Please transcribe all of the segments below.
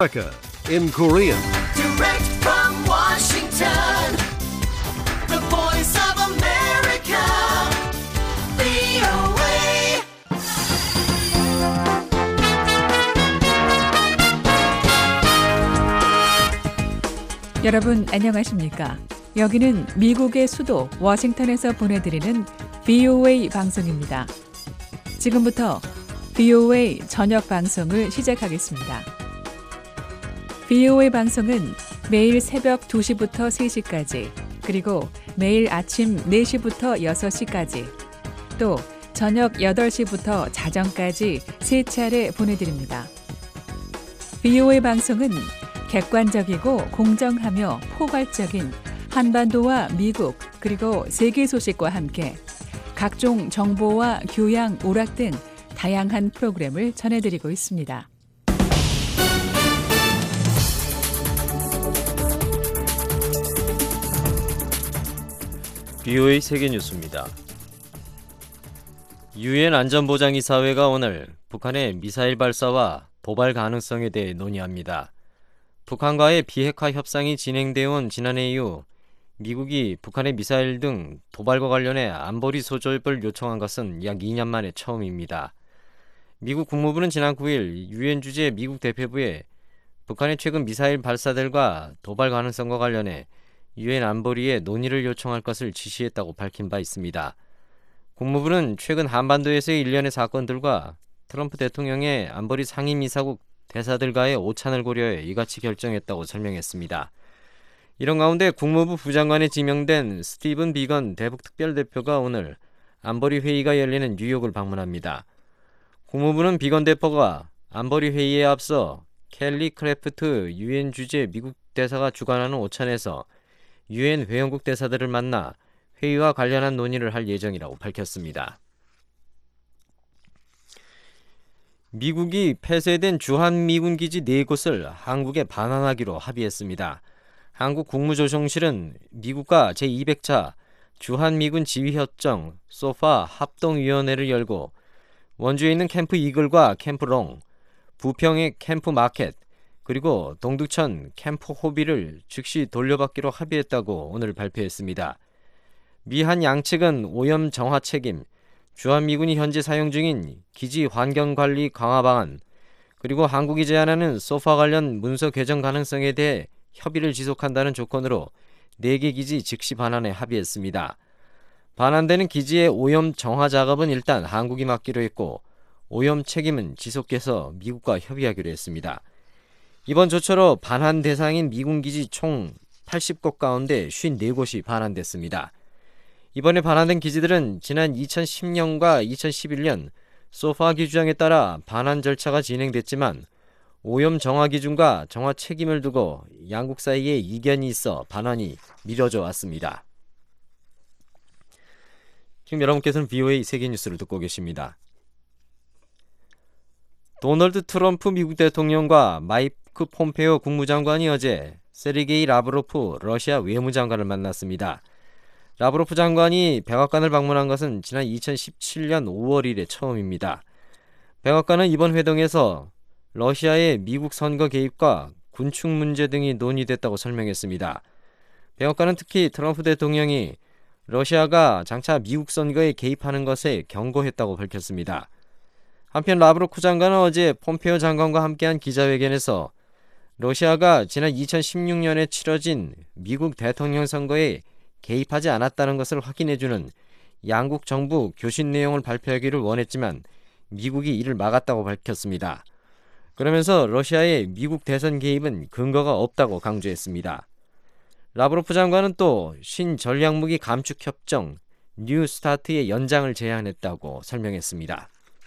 America in Korean. Direct from Washington, the voice of America, VOA. 여러분 안녕하십니까? 여기는 미국의 수도 워싱턴에서 보내드리는 VOA 방송입니다. 지금부터 VOA 저녁 방송을 시작하겠습니다. VOA 방송은 매일 새벽 2시부터 3시까지, 그리고 매일 아침 4시부터 6시까지, 또 저녁 8시부터 자정까지 3차례 보내드립니다. VOA 방송은 객관적이고 공정하며 포괄적인 한반도와 미국 그리고 세계 소식과 함께 각종 정보와 교양, 오락 등 다양한 프로그램을 전해드리고 있습니다. VOA 세계뉴스입니다. 유엔 안전보장이사회가 오늘 북한의 미사일 발사와 도발 가능성에 대해 논의합니다. 북한과의 비핵화 협상이 진행되어 온 지난해 이후 미국이 북한의 미사일 등 도발과 관련해 안보리 소집을 요청한 것은 약 2년 만에 처음입니다. 미국 국무부는 지난 9일 유엔 주재 미국 대표부에 북한의 최근 미사일 발사들과 도발 가능성과 관련해 유엔 안보리에 논의를 요청할 것을 지시했다고 밝힌 바 있습니다. 국무부는 최근 한반도에서의 일련의 사건들과 트럼프 대통령의 안보리 상임이사국 대사들과의 오찬을 고려해 이같이 결정했다고 설명했습니다. 이런 가운데 국무부 부장관에 지명된 스티븐 비건 대북 특별대표가 오늘 안보리 회의가 열리는 뉴욕을 방문합니다. 국무부는 비건 대표가 안보리 회의에 앞서 켈리 크래프트 유엔 주재 미국 대사가 주관하는 오찬에서 유엔 회원국 대사들을 만나 회의와 관련한 논의를 할 예정이라고 밝혔습니다. 미국이 폐쇄된 주한미군 기지 4곳을 한국에 반환하기로 합의했습니다. 한국 국무조정실은 미국과 제200차 주한미군 지휘협정 소파 합동위원회를 열고 원주에 있는 캠프 이글과 캠프 롱, 부평의 캠프 마켓, 그리고 동두천 캠프 호비를 즉시 돌려받기로 합의했다고 오늘 발표했습니다. 미한 양측은 오염 정화 책임, 주한미군이 현재 사용 중인 기지 환경관리 강화 방안, 그리고 한국이 제안하는 소파 관련 문서 개정 가능성에 대해 협의를 지속한다는 조건으로 4개 기지 즉시 반환에 합의했습니다. 반환되는 기지의 오염 정화 작업은 일단 한국이 맡기로 했고 오염 책임은 지속해서 미국과 협의하기로 했습니다. 이번 조처로 반환 대상인 미군 기지 총 80곳 가운데 54곳이 반환됐습니다. 이번에 반환된 기지들은 지난 2010년과 2011년 소파 기준에 따라 반환 절차가 진행됐지만 오염 정화 기준과 정화 책임을 두고 양국 사이에 이견이 있어 반환이 미뤄져 왔습니다. 지금 여러분께서는 VOA 세계뉴스를 듣고 계십니다. 도널드 트럼프 미국 대통령과 마이크 폼페오 국무장관이 어제 세르게이 라브로프 러시아 외무장관을 만났습니다. 라브로프 장관이 백악관을 방문한 것은 지난 2017년 5월 이래 처음입니다. 백악관은 이번 회동에서 러시아의 미국 선거 개입과 군축 문제 등이 논의됐다고 설명했습니다. 백악관은 특히 트럼프 대통령이 러시아가 장차 미국 선거에 개입하는 것에 경고했다고 밝혔습니다. 한편 라브로프 장관은 어제 폼페오 장관과 함께한 기자회견에서 러시아가 지난 2016년에 치러진 미국 대통령 선거에 개입하지 않았다는 것을 확인해주는 양국 정부 교신 내용을 발표하기를 원했지만 미국이 이를 막았다고 밝혔습니다. 그러면서 러시아의 미국 대선 개입은 근거가 없다고 강조했습니다. 라브로프 장관은 또 신전략무기 감축협정 뉴 스타트의 연장을 제안했다고 설명했습니다.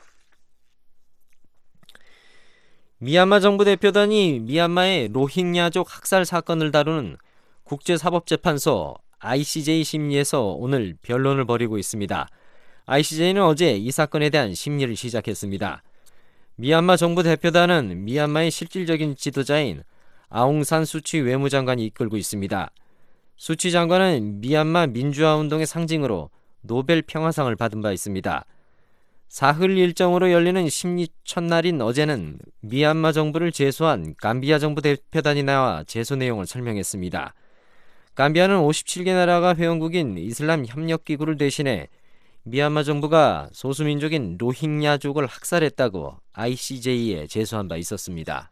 미얀마 정부 대표단이 미얀마의 로힝야족 학살 사건을 다루는 국제사법재판소 ICJ 심리에서 오늘 변론을 벌이고 있습니다. ICJ는 어제 이 사건에 대한 심리를 시작했습니다. 미얀마 정부 대표단은 미얀마의 실질적인 지도자인 아웅산 수치 외무장관이 이끌고 있습니다. 수치 장관은 미얀마 민주화운동의 상징으로 노벨 평화상을 받은 바 있습니다. 사흘 일정으로 열리는 심리 첫날인 어제는 미얀마 정부를 제소한 감비아 정부 대표단이 나와 제소 내용을 설명했습니다. 감비아는 57개 나라가 회원국인 이슬람 협력기구를 대신해 미얀마 정부가 소수민족인 로힝야족을 학살했다고 ICJ에 제소한 바 있었습니다.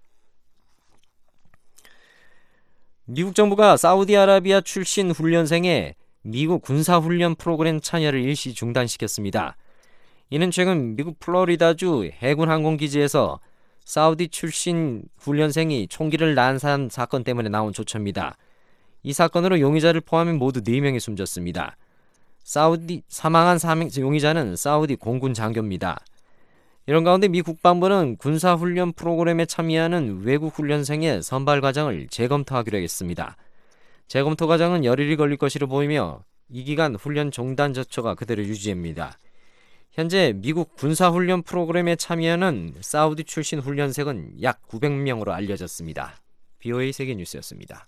미국 정부가 사우디아라비아 출신 훈련생의 미국 군사훈련 프로그램 참여를 일시 중단시켰습니다. 이는 최근 미국 플로리다주 해군 항공기지에서 사우디 출신 훈련생이 총기를 난사한 사건 때문에 나온 조처입니다. 이 사건으로 용의자를 포함해 모두 4명이 숨졌습니다. 사망한 용의자는 사우디 공군 장교입니다. 이런 가운데 미 국방부는 군사훈련 프로그램에 참여하는 외국 훈련생의 선발 과정을 재검토하기로 했습니다. 재검토 과정은 열흘이 걸릴 것으로 보이며 이 기간 훈련 중단 조처가 그대로 유지됩니다. 현재 미국 군사훈련 프로그램에 참여하는 사우디 출신 훈련생은 약 900명으로 알려졌습니다. BOA 세계뉴스였습니다.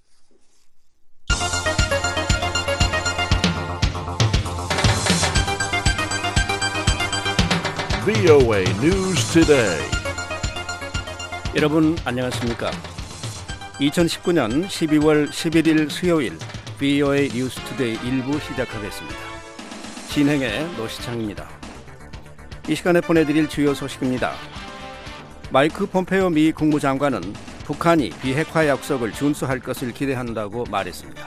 VOA News Today. 여러분 안녕하십니까? 2019년 12월 11일 수요일 VOA 뉴스 투데이 1부 시작하겠습니다. 진행의 노시창입니다. 이 시간에 보내드릴 주요 소식입니다. 마이크 폼페오 미 국무장관은 북한이 비핵화 약속을 준수할 것을 기대한다고 말했습니다.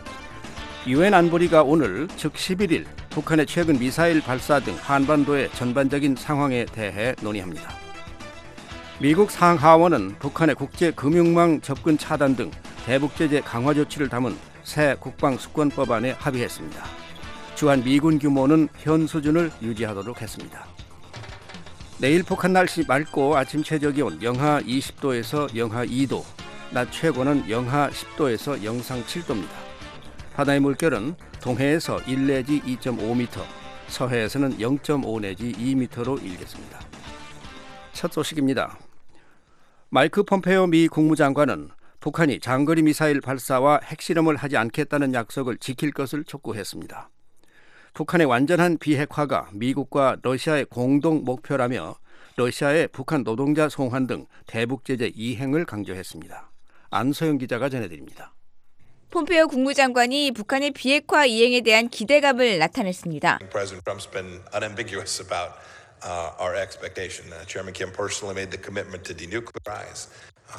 유엔 안보리가 오늘 즉 11일 북한의 최근 미사일 발사 등 한반도의 전반적인 상황에 대해 논의합니다. 미국 상하원은 북한의 국제금융망 접근 차단 등 대북제재 강화 조치를 담은 새 국방수권법안에 합의했습니다. 주한 미군 규모는 현 수준을 유지하도록 했습니다. 내일 북한 날씨 맑고 아침 최저기온 영하 20도에서 영하 2도, 낮 최고는 영하 10도에서 영상 7도입니다. 바다의 물결은 동해에서 1 내지 2.5m, 서해에서는 0.5 내지 2m로 일겠습니다. 첫 소식입니다. 마이크 폼페오 미 국무장관은 북한이 장거리 미사일 발사와 핵실험을 하지 않겠다는 약속을 지킬 것을 촉구했습니다. 북한의 완전한 비핵화가 미국과 러시아의 공동 목표라며 러시아의 북한 노동자 송환 등 대북제재 이행을 강조했습니다. 안소영 기자가 전해드립니다. 폼페오 국무장관이 북한의 비핵화 이행에 대한 기대감을 나타냈습니다. President Trump's been unambiguous about our expectation. Chairman Kim personally made the commitment to denuclearize.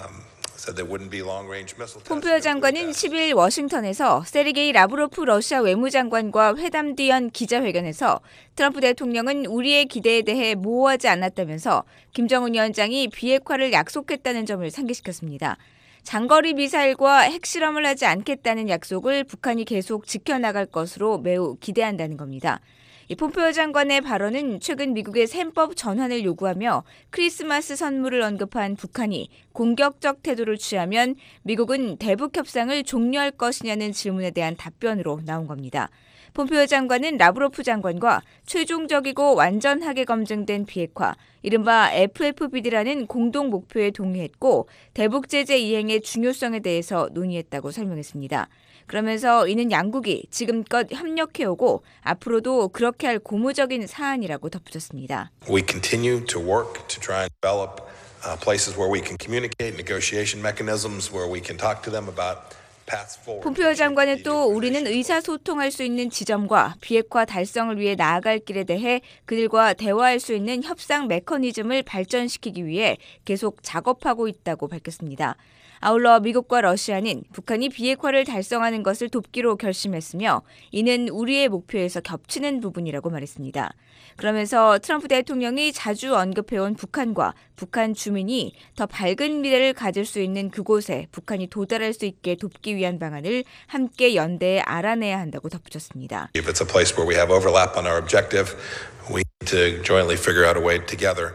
Said there wouldn't be long-range missile tests. 폼페오 장관은 10일 워싱턴에서 세르게이 라브로프 러시아 외무장관과 회담 뒤연 기자회견에서 트럼프 대통령은 우리의 기대에 대해 모호하지 않았다면서 김정은 위원장이 비핵화를 약속했다는 점을 상기시켰습니다. 장거리 미사일과 핵실험을 하지 않겠다는 약속을 북한이 계속 지켜나갈 것으로 매우 기대한다는 겁니다. 이 폼페오 장관의 발언은 최근 미국의 셈법 전환을 요구하며 크리스마스 선물을 언급한 북한이 공격적 태도를 취하면 미국은 대북 협상을 종료할 것이냐는 질문에 대한 답변으로 나온 겁니다. 폼페오 장관은 라브로프 장관과 최종적이고 완전하게 검증된 비핵화, 이른바 FFBD라는 공동 목표에 동의했고 대북 제재 이행의 중요성에 대해서 논의했다고 설명했습니다. 그러면서 이는 양국이 지금껏 협력해오고 앞으로도 그렇게 할 고무적인 사안이라고 덧붙였습니다. We continue to work to try and develop places where we can communicate, negotiation mechanisms where we can talk to them about paths forward. 폼페오 장관은 또 우리는 의사소통할 수 있는 지점과 비핵화 달성을 위해 나아갈 길에 대해 그들과 대화할 수 있는 협상 메커니즘을 발전시키기 위해 계속 작업하고 있다고 밝혔습니다. 아울러 미국과 러시아는 북한이 비핵화를 달성하는 것을 돕기로 결심했으며 이는 우리의 목표에서 겹치는 부분이라고 말했습니다. 그러면서 트럼프 대통령이 자주 언급해온 북한과 북한 주민이 더 밝은 미래를 가질 수 있는 그곳에 북한이 도달할 수 있게 돕기 위한 방안을 함께 연대해 알아내야 한다고 덧붙였습니다. If it's a place where we have overlap on our objective, we need to jointly figure out a way together.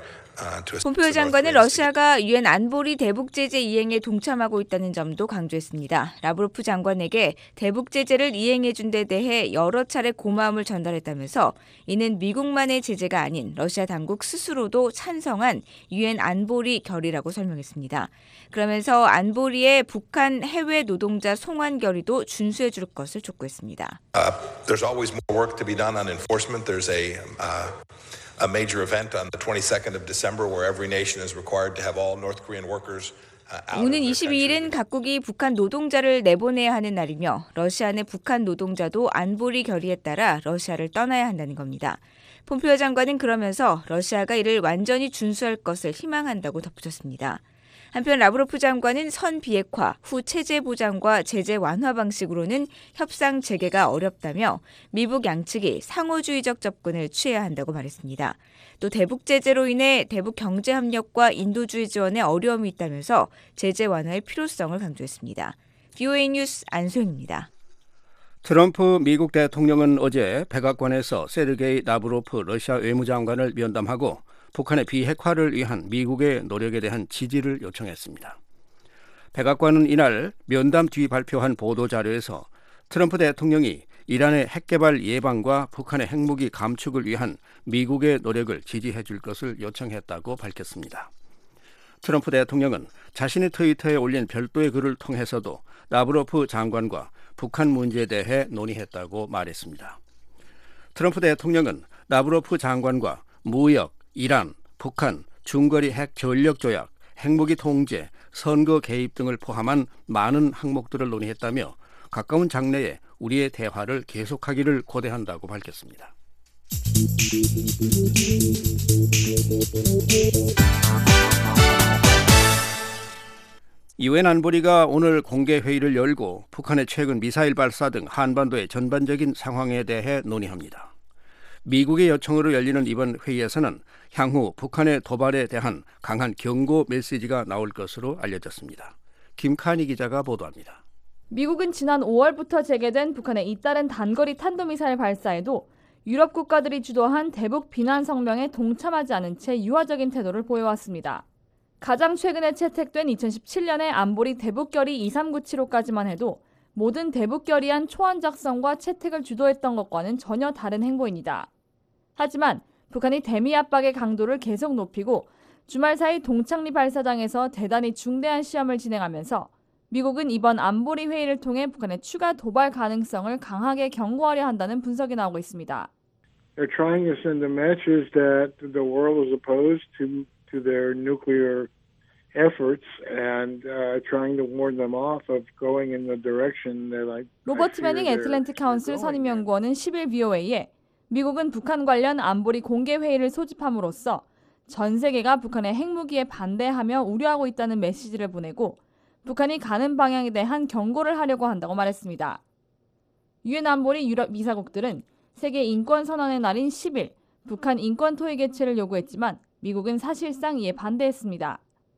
폼페오 장관은 러시아가 유엔 안보리 대북 제재 이행에 동참하고 있다는 점도 강조했습니다. 라브로프 장관에게 대북 제재를 이행해 준 데 대해 여러 차례 고마움을 전달했다면서 이는 미국만의 제재가 아닌 러시아 당국 스스로도 찬성한 유엔 안보리 결의라고 설명했습니다. 그러면서 안보리의 북한 해외 노동자 송환 결의도 준수해 줄 것을 촉구했습니다. There's always more work to be done on enforcement. There's a major event on the 22nd of December where every nation is required to have all North Korean workers out of 오는 their 22일은 country. 각국이 북한 노동자를 내보내야 하는 날이며 러시아 내 북한 노동자도 안보리 결의에 따라 러시아를 떠나야 한다는 겁니다. 폼페이오 장관은 그러면서 러시아가 이를 완전히 준수할 것을 희망한다고 덧붙였습니다. 한편 라브로프 장관은 선 비핵화, 후 체제 보장과 제재 완화 방식으로는 협상 재개가 어렵다며 미북 양측이 상호주의적 접근을 취해야 한다고 말했습니다. 또 대북 제재로 인해 대북 경제 협력과 인도주의 지원에 어려움이 있다면서 제재 완화의 필요성을 강조했습니다. VOA 뉴스 안소영입니다. 트럼프 미국 대통령은 어제 백악관에서 세르게이 라브로프 러시아 외무장관을 면담하고 북한의 비핵화를 위한 미국의 노력에 대한 지지를 요청했습니다. 백악관은 이날 면담 뒤 발표한 보도자료에서 트럼프 대통령이 이란의 핵개발 예방과 북한의 핵무기 감축을 위한 미국의 노력을 지지해 줄 것을 요청했다고 밝혔습니다. 트럼프 대통령은 자신의 트위터에 올린 별도의 글을 통해서도 라브로프 장관과 북한 문제에 대해 논의했다고 말했습니다. 트럼프 대통령은 라브로프 장관과 무역, 이란, 북한, 중거리 핵 전력 조약, 핵무기 통제, 선거 개입 등을 포함한 많은 항목들을 논의했다며 가까운 장래에 우리의 대화를 계속하기를 고대한다고 밝혔습니다. 유엔 안보리가 오늘 공개 회의를 열고 북한의 최근 미사일 발사 등 한반도의 전반적인 상황에 대해 논의합니다. 미국의 요청으로 열리는 이번 회의에서는 향후 북한의 도발에 대한 강한 경고 메시지가 나올 것으로 알려졌습니다. 김칸희 기자가 보도합니다. 미국은 지난 5월부터 재개된 북한의 잇따른 단거리 탄도미사일 발사에도 유럽 국가들이 주도한 대북 비난 성명에 동참하지 않은 채 유화적인 태도를 보여왔습니다. 가장 최근에 채택된 2017년의 안보리 대북결의 2397호까지만 해도 모든 대북결의안 초안 작성과 채택을 주도했던 것과는 전혀 다른 행보입니다. 하지만 북한이 대미 압박의 강도를 계속 높이고 주말 사이 동창리 발사장에서 대단히 중대한 시험을 진행하면서 미국은 이번 안보리 회의를 통해 북한의 추가 도발 가능성을 강하게 경고하려 한다는 분석이 나오고 있습니다. They're trying to send a message that the world is opposed to their nuclear efforts and trying to warn them off of going in the direction that I 로버트 매닝 애틀랜틱 카운슬 선임연구원은 10일 VOA에 미국은 북한 관련 안보리 공개 회의를 소집함으로써 전 세계가 북한의 핵무기에 반대하며 우려하고 있다는 메시지를 보내고 북한이 가는 방향에 대한 경고를 하려고 한다고 말했습니다. 유엔 안보리 유럽 이사국들은 세계 인권 선언의 날인 10일 북한 인권 토의 개최를 요구했지만 미국은 사실상 이에 반대했습니다.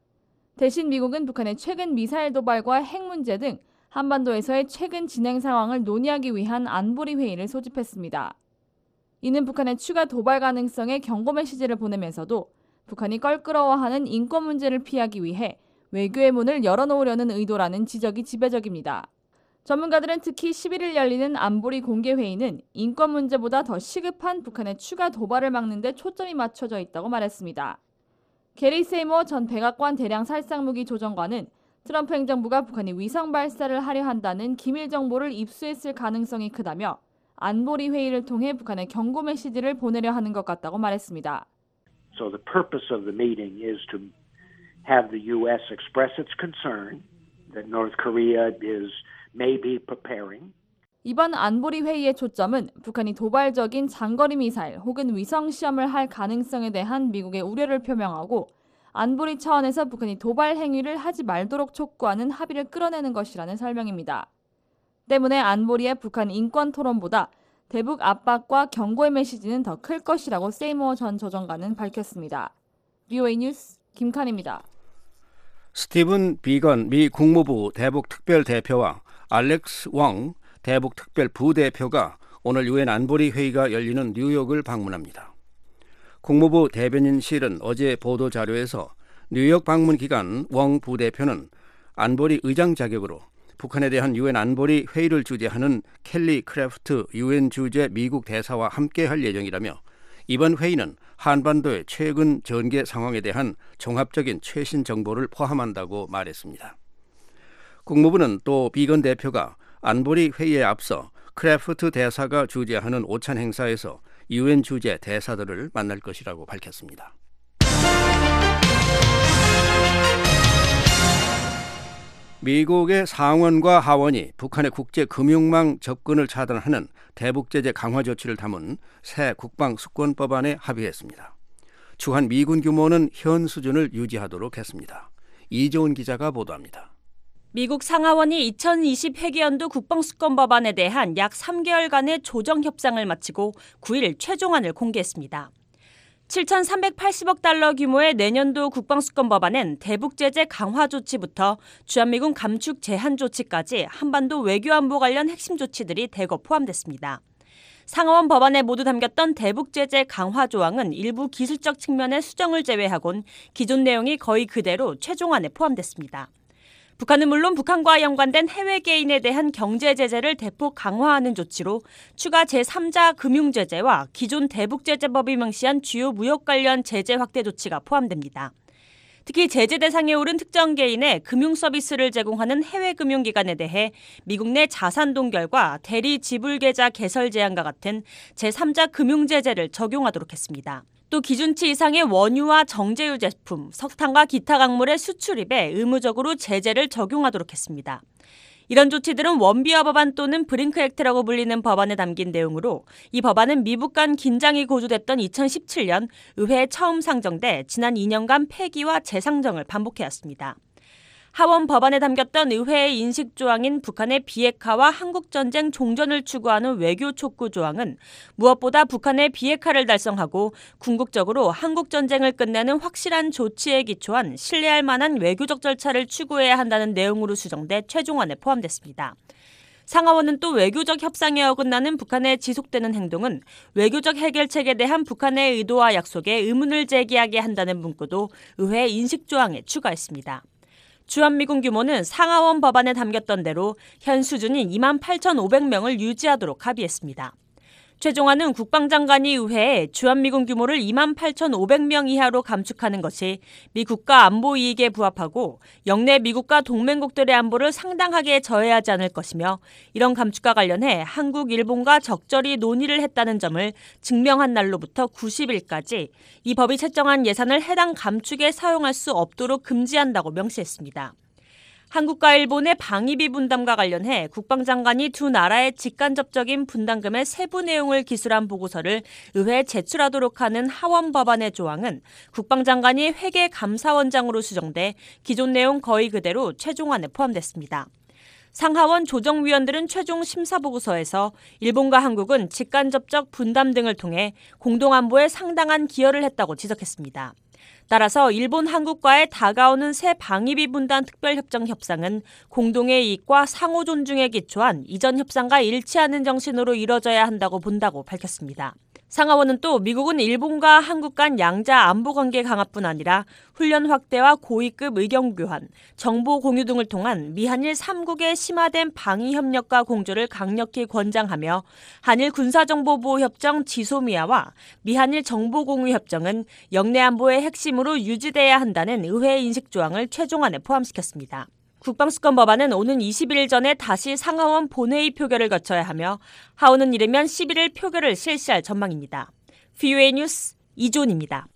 대신 미국은 북한의 최근 미사일 도발과 핵 문제 등 한반도에서의 최근 진행 상황을 논의하기 위한 안보리 회의를 소집했습니다. 이는 북한의 추가 도발 가능성에 경고 메시지를 보내면서도 북한이 껄끄러워하는 인권 문제를 피하기 위해 외교의 문을 열어놓으려는 의도라는 지적이 지배적입니다. 전문가들은 특히 11일 열리는 안보리 공개 회의는 인권 문제보다 더 시급한 북한의 추가 도발을 막는 데 초점이 맞춰져 있다고 말했습니다. 게리 세이머 전 백악관 대량 살상무기 조정관은 트럼프 행정부가 북한이 위성 발사를 하려 한다는 기밀 정보를 입수했을 가능성이 크다며 안보리 회의를 통해 북한의 경고 메시지를 보내려 하는 것 같다고 말했습니다. So the purpose of the meeting is to have the U.S. express its concern that North Korea is maybe preparing. 이번 안보리 회의의 초점은 북한이 도발적인 장거리 미사일 혹은 위성 시험을 할 가능성에 대한 미국의 우려를 표명하고 안보리 차원에서 북한이 도발 행위를 하지 말도록 촉구하는 합의를 끌어내는 것이라는 설명입니다. 때문에 안보리의 북한 인권 토론보다 대북 압박과 경고의 메시지는 더 클 것이라고 세이머 전 조정관은 밝혔습니다. VOA 뉴스 김칸입니다. 스티븐 비건 미 국무부 대북 특별 대표와 알렉스 웡 대북 특별 부대표가 오늘 유엔 안보리 회의가 열리는 뉴욕을 방문합니다. 국무부 대변인실은 어제 보도 자료에서 뉴욕 방문 기간 웡 부대표는 안보리 의장 자격으로 북한에 대한 유엔 안보리 회의를 주재하는 켈리 크래프트 유엔 주재 미국 대사와 함께할 예정이라며 이번 회의는 한반도의 최근 전개 상황에 대한 종합적인 최신 정보를 포함한다고 말했습니다. 국무부는 또 비건 대표가 안보리 회의에 앞서 크래프트 대사가 주재하는 오찬 행사에서 UN 주재 대사들을 만날 것이라고 밝혔습니다. 미국의 상원과 하원이 북한의 국제금융망 접근을 차단하는 대북제재 강화 조치를 담은 새 국방수권법안에 합의했습니다. 주한 미군 규모는 현 수준을 유지하도록 했습니다. 이조은 기자가 보도합니다. 미국 상하원이 2020 회계연도 국방수권법안에 대한 약 3개월간의 조정 협상을 마치고 9일 최종안을 공개했습니다. 7,380억 달러 규모의 내년도 국방수권법안은 대북제재 강화 조치부터 주한미군 감축 제한 조치까지 한반도 외교안보 관련 핵심 조치들이 대거 포함됐습니다. 상하원 법안에 모두 담겼던 대북제재 강화 조항은 일부 기술적 측면의 수정을 제외하곤 기존 내용이 거의 그대로 최종안에 포함됐습니다. 북한은 물론 북한과 연관된 해외 개인에 대한 경제 제재를 대폭 강화하는 조치로 추가 제3자 금융제재와 기존 대북제재법이 명시한 주요 무역 관련 제재 확대 조치가 포함됩니다. 특히 제재 대상에 오른 특정 개인의 금융 서비스를 제공하는 해외 금융기관에 대해 미국 내 자산 동결과 대리 지불 계좌 개설 제한과 같은 제3자 금융 제재를 적용하도록 했습니다. 또 기준치 이상의 원유와 정제유 제품, 석탄과 기타 광물의 수출입에 의무적으로 제재를 적용하도록 했습니다. 이런 조치들은 원비어 법안 또는 브링크 액트라고 불리는 법안에 담긴 내용으로 이 법안은 미북 간 긴장이 고조됐던 2017년 의회에 처음 상정돼 지난 2년간 폐기와 재상정을 반복해왔습니다. 하원 법안에 담겼던 의회의 인식 조항인 북한의 비핵화와 한국전쟁 종전을 추구하는 외교 촉구 조항은 무엇보다 북한의 비핵화를 달성하고 궁극적으로 한국전쟁을 끝내는 확실한 조치에 기초한 신뢰할 만한 외교적 절차를 추구해야 한다는 내용으로 수정돼 최종안에 포함됐습니다. 상하원은 또 외교적 협상에 어긋나는 북한의 지속되는 행동은 외교적 해결책에 대한 북한의 의도와 약속에 의문을 제기하게 한다는 문구도 의회 인식 조항에 추가했습니다. 주한미군 규모는 상하원 법안에 담겼던 대로 현 수준인 28,500명을 유지하도록 합의했습니다. 최종안은 국방장관이 의회에 주한미군 규모를 28,500명 이하로 감축하는 것이 미 국가 안보 이익에 부합하고 영내 미국과 동맹국들의 안보를 상당하게 저해하지 않을 것이며 이런 감축과 관련해 한국, 일본과 적절히 논의를 했다는 점을 증명한 날로부터 90일까지 이 법이 책정한 예산을 해당 감축에 사용할 수 없도록 금지한다고 명시했습니다. 한국과 일본의 방위비 분담과 관련해 국방장관이 두 나라의 직간접적인 분담금의 세부 내용을 기술한 보고서를 의회에 제출하도록 하는 하원 법안의 조항은 국방장관이 회계감사원장으로 수정돼 기존 내용 거의 그대로 최종안에 포함됐습니다. 상하원 조정위원들은 최종 심사보고서에서 일본과 한국은 직간접적 분담 등을 통해 공동안보에 상당한 기여를 했다고 지적했습니다. 따라서 일본, 한국과의 다가오는 새 방위비 분담 특별협정 협상은 공동의 이익과 상호 존중에 기초한 이전 협상과 일치하는 정신으로 이뤄져야 한다고 본다고 밝혔습니다. 상하원은 또 미국은 일본과 한국 간 양자 안보 관계 강화뿐 아니라 훈련 확대와 고위급 의견 교환, 정보 공유 등을 통한 미한일 3국의 심화된 방위 협력과 공조를 강력히 권장하며 한일 군사정보보호협정 지소미아와 미한일 정보공유협정은 영내 안보의 핵심으로 유지돼야 한다는 의회 인식 조항을 최종안에 포함시켰습니다. 국방수권 법안은 오는 21일 전에 다시 상하원 본회의 표결을 거쳐야 하며 하원은 이르면 11일 표결을 실시할 전망입니다. VOA 뉴스 이존입니다.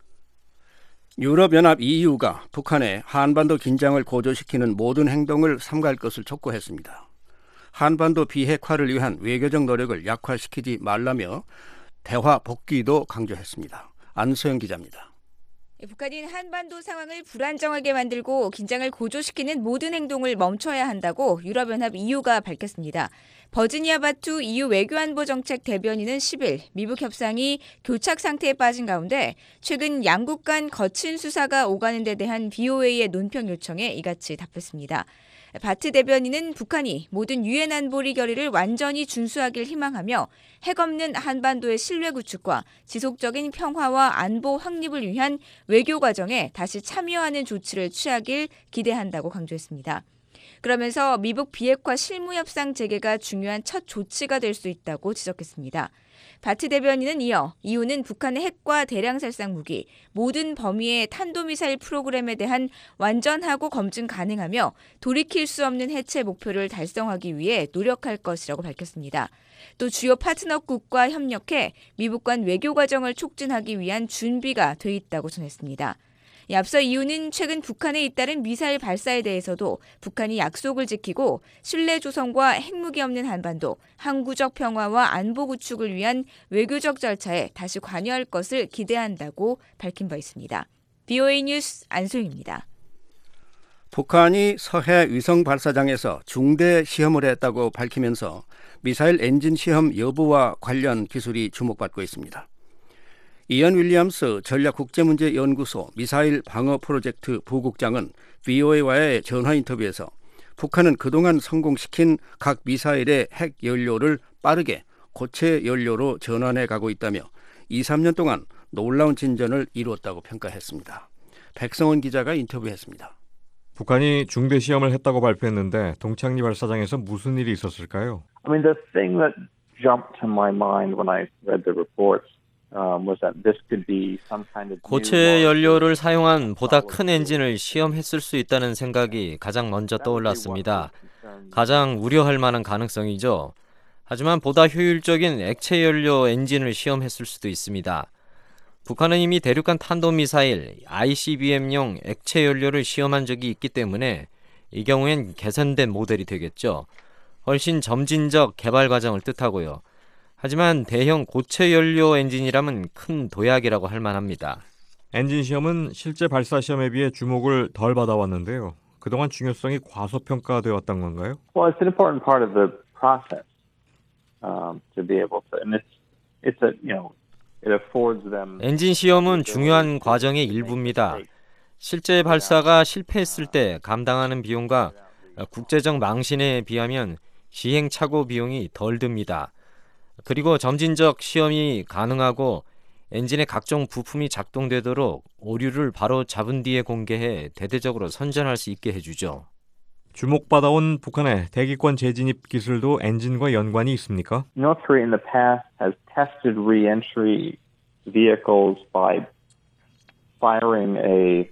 유럽연합 EU가 북한의 한반도 긴장을 고조시키는 모든 행동을 삼가할 것을 촉구했습니다. 한반도 비핵화를 위한 외교적 노력을 약화시키지 말라며 대화 복귀도 강조했습니다. 안소영 기자입니다. 북한이 한반도 상황을 불안정하게 만들고 긴장을 고조시키는 모든 행동을 멈춰야 한다고 유럽연합 EU가 밝혔습니다. 버지니아 바투 EU 외교안보정책 대변인은 10일 미북 협상이 교착 상태에 빠진 가운데 최근 양국 간 거친 수사가 오가는 데 대한 VOA의 논평 요청에 이같이 답했습니다. 바트 대변인은 북한이 모든 유엔 안보리 결의를 완전히 준수하길 희망하며 핵 없는 한반도의 신뢰 구축과 지속적인 평화와 안보 확립을 위한 외교 과정에 다시 참여하는 조치를 취하길 기대한다고 강조했습니다. 그러면서 미북 비핵화 실무협상 재개가 중요한 첫 조치가 될 수 있다고 지적했습니다. 바트 대변인은 이어 이유는 북한의 핵과 대량 살상 무기, 모든 범위의 탄도미사일 프로그램에 대한 완전하고 검증 가능하며 돌이킬 수 없는 해체 목표를 달성하기 위해 노력할 것이라고 밝혔습니다. 또 주요 파트너국과 협력해 미북 간 외교 과정을 촉진하기 위한 준비가 돼 있다고 전했습니다. 앞서 이유는 최근 북한에 잇따른 미사일 발사에 대해서도 북한이 약속을 지키고 신뢰 조성과 핵무기 없는 한반도, 항구적 평화와 안보 구축을 위한 외교적 절차에 다시 관여할 것을 기대한다고 밝힌 바 있습니다. VOA 뉴스 안소영입니다. 북한이 서해 위성 발사장에서 중대 시험을 했다고 밝히면서 미사일 엔진 시험 여부와 관련 기술이 주목받고 있습니다. 이언 윌리엄스 전략국제문제연구소 미사일 방어 프로젝트 부국장은 VOA와의 전화 인터뷰에서 북한은 그동안 성공시킨 각 미사일의 핵 연료를 빠르게 고체 연료로 전환해 가고 있다며 2-3년 동안 놀라운 진전을 이루었다고 평가했습니다. 백성원 기자가 인터뷰했습니다. 북한이 중대 시험을 했다고 발표했는데 동창리 발사장에서 무슨 일이 있었을까요? I mean, the thing that jumped to my mind when I read the reports was that this could be some kind of 고체 연료를 사용한 보다 큰 엔진을 시험했을 수 있다는 생각이 가장 먼저 떠올랐습니다. 가장 우려할 만한 가능성이죠. 하지만 보다 효율적인 액체 연료 엔진을 시험했을 수도 있습니다. 북한은 이미 대륙간 탄도미사일 ICBM용 액체 연료를 시험한 적이 있기 때문에 이 경우엔 개선된 모델이 되겠죠. 훨씬 점진적 개발 과정을 뜻하고요. 하지만 대형 고체 연료 엔진이라면 큰 도약이라고 할 만합니다. 엔진 시험은 실제 발사 시험에 비해 주목을 덜 받아왔는데요. 그동안 중요성이 과소평가되어 왔던 건가요? Well, it's an important part of the process to be able to, and it's a it affords them. 엔진 시험은 중요한 과정의 일부입니다. 실제 발사가 실패했을 때 감당하는 비용과 국제적 망신에 비하면 시행착오 비용이 덜 듭니다. 그리고 점진적 시험이 가능하고 엔진의 각종 부품이 작동되도록 오류를 바로 잡은 뒤에 공개해 대대적으로 선전할 수 있게 해주죠. 주목받아온 북한의 대기권 재진입 기술도 엔진과 연관이 있습니까? North Korea in the past has tested re-entry vehicles by firing a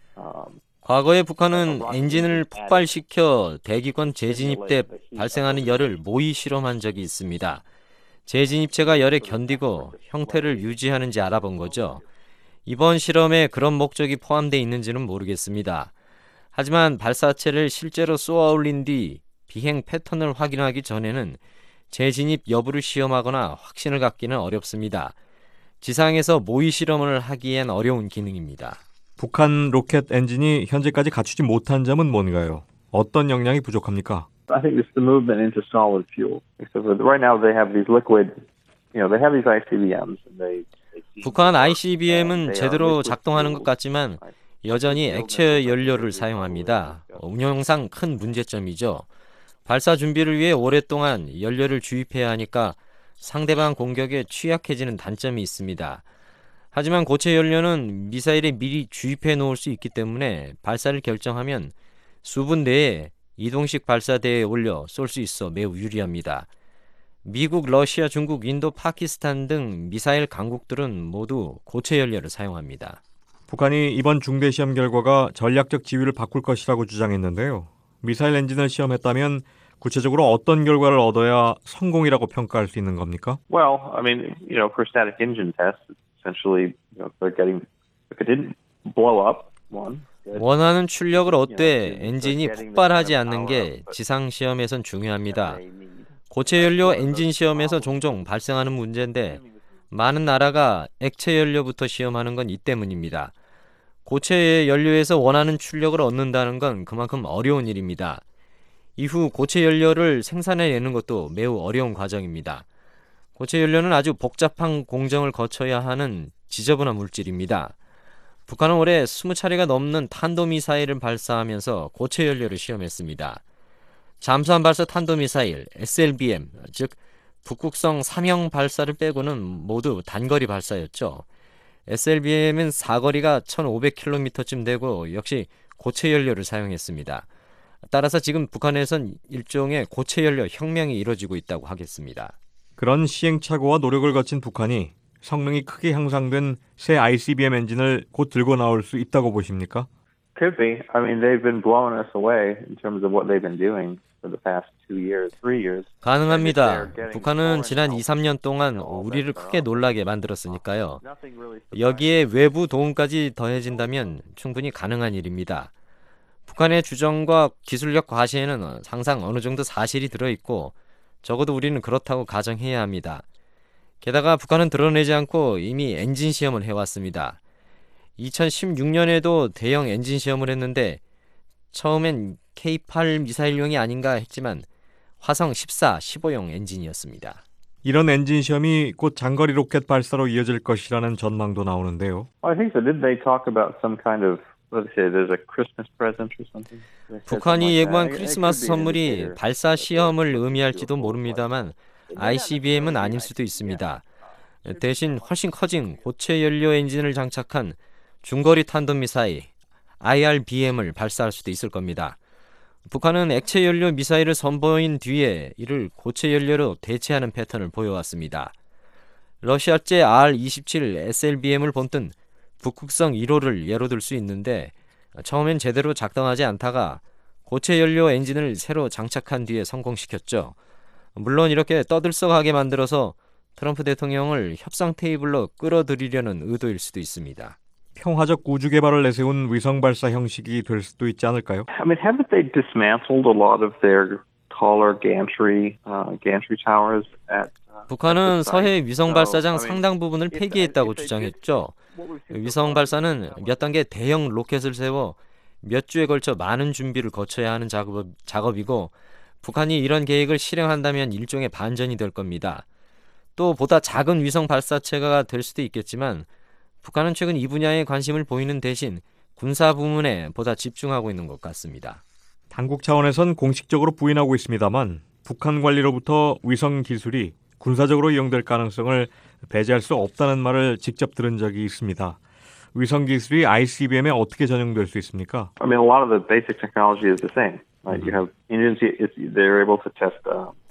과거에 북한은 엔진을 폭발시켜 대기권 재진입 때 발생하는 열을 모의 실험한 적이 있습니다. 재진입체가 열에 견디고 형태를 유지하는지 알아본 거죠. 이번 실험에 그런 목적이 포함되어 있는지는 모르겠습니다. 하지만 발사체를 실제로 쏘아 올린 뒤 비행 패턴을 확인하기 전에는 재진입 여부를 시험하거나 확신을 갖기는 어렵습니다. 지상에서 모의 실험을 하기엔 어려운 기능입니다. 북한 로켓 엔진이 현재까지 갖추지 못한 점은 뭔가요? 어떤 역량이 부족합니까? I think it's the movement into solid fuel. Except for right now they have these liquid, they have these ICBMs and they 북한 ICBM은 제대로 작동하는 것 같지만 여전히 액체 연료를 사용합니다. 운영상 큰 문제점이죠. 발사 준비를 위해 오랫동안 연료를 주입해야 하니까 상대방 공격에 취약해지는 단점이 있습니다. 하지만 고체 연료는 미사일에 미리 주입해 놓을 수 있기 때문에 발사를 결정하면 수분 내에 이동식 발사대에 올려 쏠 수 있어 매우 유리합니다. 미국, 러시아, 중국, 인도, 파키스탄 등 미사일 강국들은 모두 고체 연료를 사용합니다. 북한이 이번 중대 시험 결과가 전략적 지위를 바꿀 것이라고 주장했는데요. 미사일 엔진을 시험했다면 구체적으로 어떤 결과를 얻어야 성공이라고 평가할 수 있는 겁니까? Well, I mean, for static engine tests, essentially, they're getting if it didn't blow up, one. 원하는 출력을 얻되 엔진이 폭발하지 않는 게 지상 시험에선 중요합니다. 고체 연료 엔진 시험에서 종종 발생하는 문제인데 많은 나라가 액체 연료부터 시험하는 건 이 때문입니다. 고체 연료에서 원하는 출력을 얻는다는 건 그만큼 어려운 일입니다. 이후 고체 연료를 생산해내는 것도 매우 어려운 과정입니다. 고체 연료는 아주 복잡한 공정을 거쳐야 하는 지저분한 물질입니다. 북한은 올해 20차례가 넘는 탄도미사일을 발사하면서 고체 연료를 시험했습니다. 잠수함 발사 탄도미사일 SLBM, 즉 북극성 3형 발사를 빼고는 모두 단거리 발사였죠. SLBM은 사거리가 1500km쯤 되고 역시 고체 연료를 사용했습니다. 따라서 지금 북한에선 일종의 고체 연료 혁명이 이루어지고 있다고 하겠습니다. 그런 시행착오와 노력을 거친 북한이 성능이 크게 향상된 새 ICBM 엔진을 곧 들고 나올 수 있다고 보십니까? Could be. I mean, they've been blowing us away in terms of what they've been doing for the past 2 years, 3 years. 가능합니다. 북한은 지난 2, 3년 동안 우리를 크게 놀라게 만들었으니까요. 여기에 외부 도움까지 더해진다면 충분히 가능한 일입니다. 북한의 주정과 기술력 과시에는 항상 어느 정도 사실이 들어있고 적어도 우리는 그렇다고 가정해야 합니다. 게다가 북한은 드러내지 않고 이미 엔진 시험을 해왔습니다. 2016년에도 대형 엔진 시험을 했는데 처음엔 K8 미사일용이 아닌가 했지만 화성 14, 15용 엔진이었습니다. 이런 엔진 시험이 곧 장거리 로켓 발사로 이어질 것이라는 전망도 나오는데요. I think so. Did they talk about some kind of, let's say, there's a Christmas present or something? 북한이 예고한 크리스마스 선물이 발사 시험을 의미할지도 모릅니다만 ICBM은 아닐 수도 있습니다. 대신 훨씬 커진 고체 연료 엔진을 장착한 중거리 탄도미사일 IRBM을 발사할 수도 있을 겁니다. 북한은 액체 연료 미사일을 선보인 뒤에 이를 고체 연료로 대체하는 패턴을 보여왔습니다. 러시아제 R-27 SLBM을 본뜬 북극성 1호를 예로 들 수 있는데 처음엔 제대로 작동하지 않다가 고체 연료 엔진을 새로 장착한 뒤에 성공시켰죠. 물론 이렇게 떠들썩하게 만들어서 트럼프 대통령을 협상 테이블로 끌어들이려는 의도일 수도 있습니다. 평화적 우주 개발을 내세운 위성 발사 형식이 될 수도 있지 않을까요? I mean, haven't they dismantled a lot of their taller gantry towers at 북한은 서해 위성 발사장 상당 부분을 폐기했다고 주장했죠. 위성 발사는 몇 단계 대형 로켓을 세워 몇 주에 걸쳐 많은 준비를 거쳐야 하는 작업이고 북한이 이런 계획을 실행한다면 일종의 반전이 될 겁니다. 또 보다 작은 위성 발사체가 될 수도 있겠지만 북한은 최근 이 분야에 관심을 보이는 대신 군사 부문에 보다 집중하고 있는 것 같습니다. 당국 차원에선 공식적으로 부인하고 있습니다만 북한 관리로부터 위성 기술이 군사적으로 이용될 가능성을 배제할 수 없다는 말을 직접 들은 적이 있습니다. 위성 기술이 ICBM에 어떻게 전용될 수 있습니까? I mean, a lot of the basic technology is the same. You have engines. They're able to test.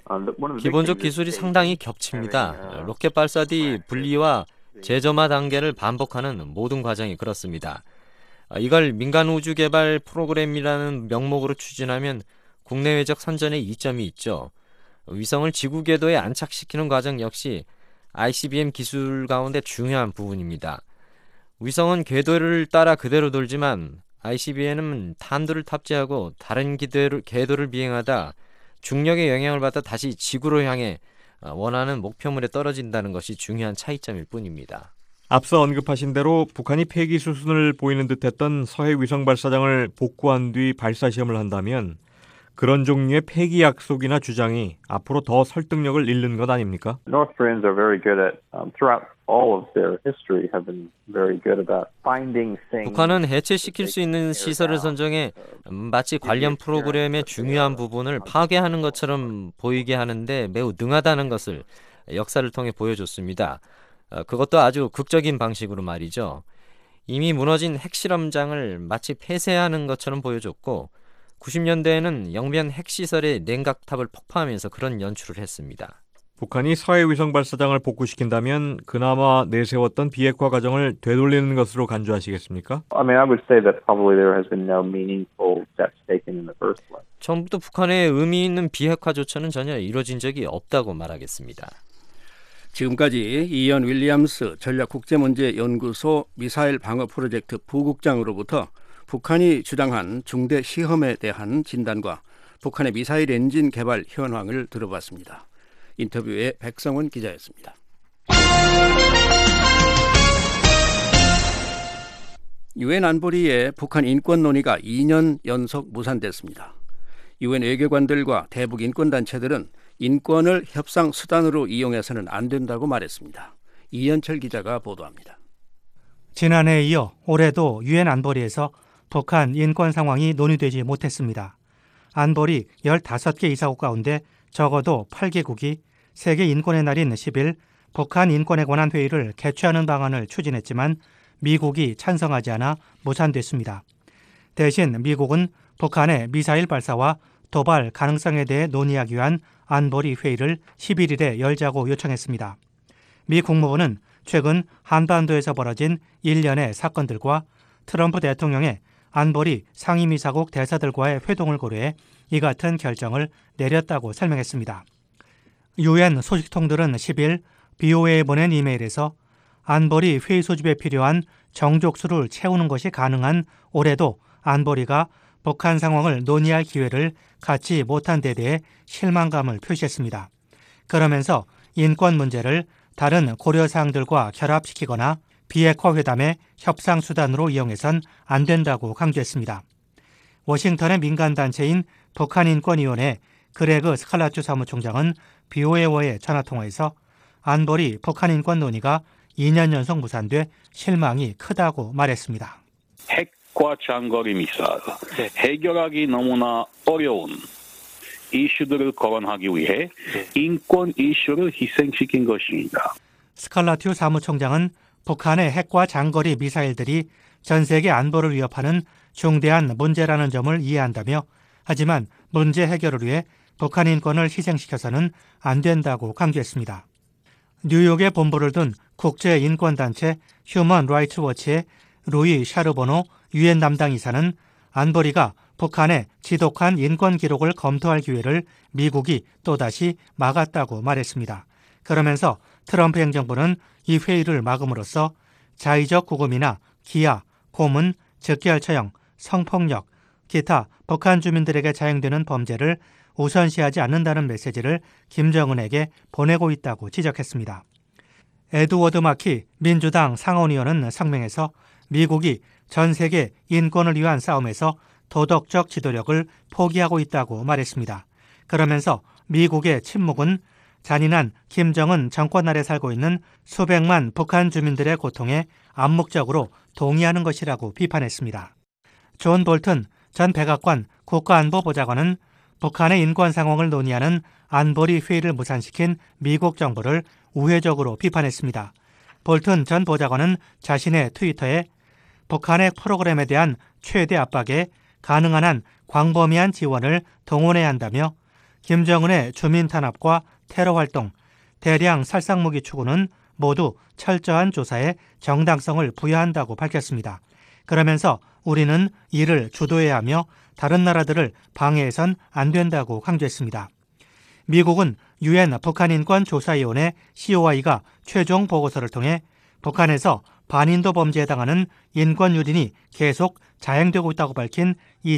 기본적 기술이 상당히 겹칩니다. 로켓 발사 뒤 분리와 재점화 단계를 반복하는 모든 과정이 그렇습니다. 이걸 민간 우주 개발 프로그램이라는 명목으로 추진하면 국내외적 선전에 이점이 있죠. 위성을 지구 궤도에 안착시키는 과정 역시 ICBM 기술 가운데 중요한 부분입니다. 위성은 궤도를 따라 그대로 돌지만 ICBM은 탄두를 탑재하고 다른 궤도를 비행하다 중력의 영향을 받아 다시 지구로 향해 원하는 목표물에 떨어진다는 것이 중요한 차이점일 뿐입니다. 앞서 언급하신 대로 북한이 폐기 수순을 보이는 듯했던 서해 위성 발사장을 복구한 뒤 발사 시험을 한다면 그런 종류의 폐기 약속이나 주장이 앞으로 더 설득력을 잃는 것 아닙니까? North Koreans are very good at throughout all of their history have been very good about finding things. 북한은 해체시킬 수 있는 시설을 선정해 마치 관련 프로그램의 중요한 부분을 파괴하는 것처럼 보이게 하는데 매우 능하다는 것을 역사를 통해 보여줬습니다. 그것도 아주 극적인 방식으로 말이죠. 이미 무너진 핵실험장을 마치 폐쇄하는 것처럼 보여줬고 90년대에는 영변 핵시설의 냉각탑을 폭파하면서 그런 연출을 했습니다. 북한이 서해 위성 발사장을 복구시킨다면 그나마 내세웠던 비핵화 과정을 되돌리는 것으로 간주하시겠습니까? I mean, I would say that probably there has been no meaningful steps taken in the first place. 처음부터 북한의 의미 있는 비핵화 조처는 전혀 이루어진 적이 없다고 말하겠습니다. 지금까지 이언 윌리엄스 전략국제문제연구소 미사일 방어 프로젝트 부국장으로부터 북한이 주장한 중대 시험에 대한 진단과 북한의 미사일 엔진 개발 현황을 들어봤습니다. 인터뷰에 백성원 기자였습니다. 유엔 안보리의 북한 인권 논의가 2년 연속 무산됐습니다. 유엔 외교관들과 대북 인권단체들은 인권을 협상 수단으로 이용해서는 안 된다고 말했습니다. 이현철 기자가 보도합니다. 지난해에 이어 올해도 유엔 안보리에서 북한 인권 상황이 논의되지 못했습니다. 안보리 15개 이사국 가운데 적어도 8개국이 세계 인권의 날인 10일 북한 인권에 관한 회의를 개최하는 방안을 추진했지만 미국이 찬성하지 않아 무산됐습니다. 대신 미국은 북한의 미사일 발사와 도발 가능성에 대해 논의하기 위한 안보리 회의를 11일에 열자고 요청했습니다. 미 국무부는 최근 한반도에서 벌어진 일련의 사건들과 트럼프 대통령의 안보리 상임이사국 대사들과의 회동을 고려해 이 같은 결정을 내렸다고 설명했습니다. 유엔 소식통들은 10일 BOA에 보낸 이메일에서 안보리 회의 소집에 필요한 정족수를 채우는 것이 가능한 올해도 안보리가 북한 상황을 논의할 기회를 갖지 못한 데 대해 실망감을 표시했습니다. 그러면서 인권 문제를 다른 고려사항들과 결합시키거나 비핵화 회담의 협상 수단으로 이용해선 안 된다고 강조했습니다. 워싱턴의 민간단체인 북한인권위원회 그레그 스칼라츠 사무총장은 BOA와의 전화통화에서 안보리 북한인권 논의가 2년 연속 무산돼 실망이 크다고 말했습니다. 핵과 장거리 미사일, 해결하기 너무나 어려운 이슈들을 거론하기 위해 인권 이슈를 희생시킨 것입니다. 스칼라튜 사무총장은 북한의 핵과 장거리 미사일들이 전 세계 안보를 위협하는 중대한 문제라는 점을 이해한다며 하지만 문제 해결을 위해 북한 인권을 희생시켜서는 안 된다고 강조했습니다. 뉴욕에 본부를 둔 국제인권단체 휴먼 라이츠 워치의 루이 샤르보노 유엔 담당 이사는 안보리가 북한의 지독한 인권 기록을 검토할 기회를 미국이 또다시 막았다고 말했습니다. 그러면서 트럼프 행정부는 이 회의를 막음으로써 자의적 구금이나 기아, 고문, 즉결 처형, 성폭력, 기타 북한 주민들에게 자행되는 범죄를 우선시하지 않는다는 메시지를 김정은에게 보내고 있다고 지적했습니다. 에드워드 마키 민주당 상원의원은 성명에서 미국이 전 세계 인권을 위한 싸움에서 도덕적 지도력을 포기하고 있다고 말했습니다. 그러면서 미국의 침묵은 잔인한 김정은 정권 아래 살고 있는 수백만 북한 주민들의 고통에 암묵적으로 동의하는 것이라고 비판했습니다. 존 볼튼 전 백악관 국가안보보좌관은 북한의 인권 상황을 논의하는 안보리 회의를 무산시킨 미국 정부를 우회적으로 비판했습니다. 볼튼 전 보좌관은 자신의 트위터에 북한의 프로그램에 대한 최대 압박에 가능한 한 광범위한 지원을 동원해야 한다며 김정은의 주민 탄압과 테러 활동, 대량 살상무기 추구는 모두 철저한 조사에 정당성을 부여한다고 밝혔습니다. 그러면서 우리는 이를 주도해야 하며 다른 나라들을 방해해선 안 된다고 강조했습니다. 미국은 유엔 북한인권조사위원회 COI가 최종 보고서를 통해 북한에서 반인도 범죄에 해당하는 인권 유린이 계속 자행되고 있다고 밝힌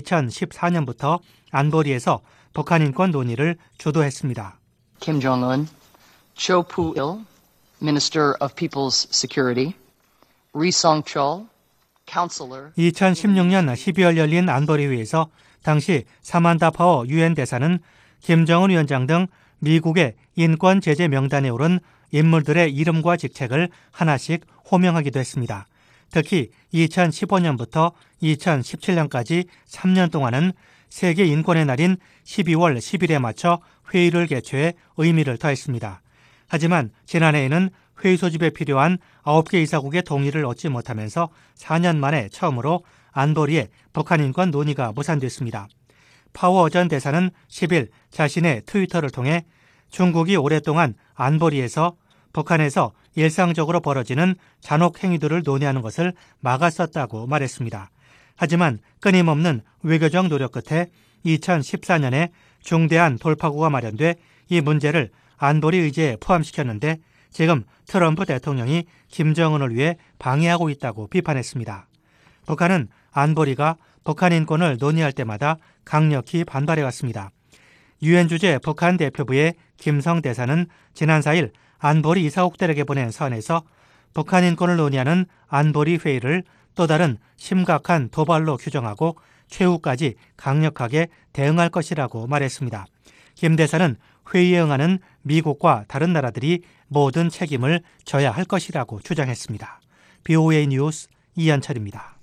2014년부터 안보리에서 북한 인권 논의를 주도했습니다. Kim Jong-un, Cho Poo-il, Minister of People's Security, Ri Song-chol, Counselor. 2016년 12월 열린 안보리 회의에서 당시 사만다 파워 유엔 대사는 김정은 위원장 등 미국의 인권 제재 명단에 오른 인물들의 이름과 직책을 하나씩 호명하기도 했습니다. 특히 2015년부터 2017년까지 3년 동안은 세계 인권의 날인 12월 10일에 맞춰 회의를 개최해 의미를 더했습니다. 하지만 지난해에는 회의 소집에 필요한 9개 이사국의 동의를 얻지 못하면서 4년 만에 처음으로 안보리의 북한 인권 논의가 무산됐습니다. 파워 전 대사는 10일 자신의 트위터를 통해 중국이 오랫동안 안보리에서 북한에서 일상적으로 벌어지는 잔혹 행위들을 논의하는 것을 막았었다고 말했습니다. 하지만 끊임없는 외교적 노력 끝에 2014년에 중대한 돌파구가 마련돼 이 문제를 안보리 의제에 포함시켰는데 지금 트럼프 대통령이 김정은을 위해 방해하고 있다고 비판했습니다. 북한은 안보리가 북한 인권을 논의할 때마다 강력히 반발해왔습니다. 유엔 주재 북한 대표부의 김성 대사는 지난 4일 안보리 이사국들에게 보낸 서한에서 북한 인권을 논의하는 안보리 회의를 또 다른 심각한 도발로 규정하고 최후까지 강력하게 대응할 것이라고 말했습니다. 김 대사는 회의에 응하는 미국과 다른 나라들이 모든 책임을 져야 할 것이라고 주장했습니다. BOA 뉴스 이현철입니다.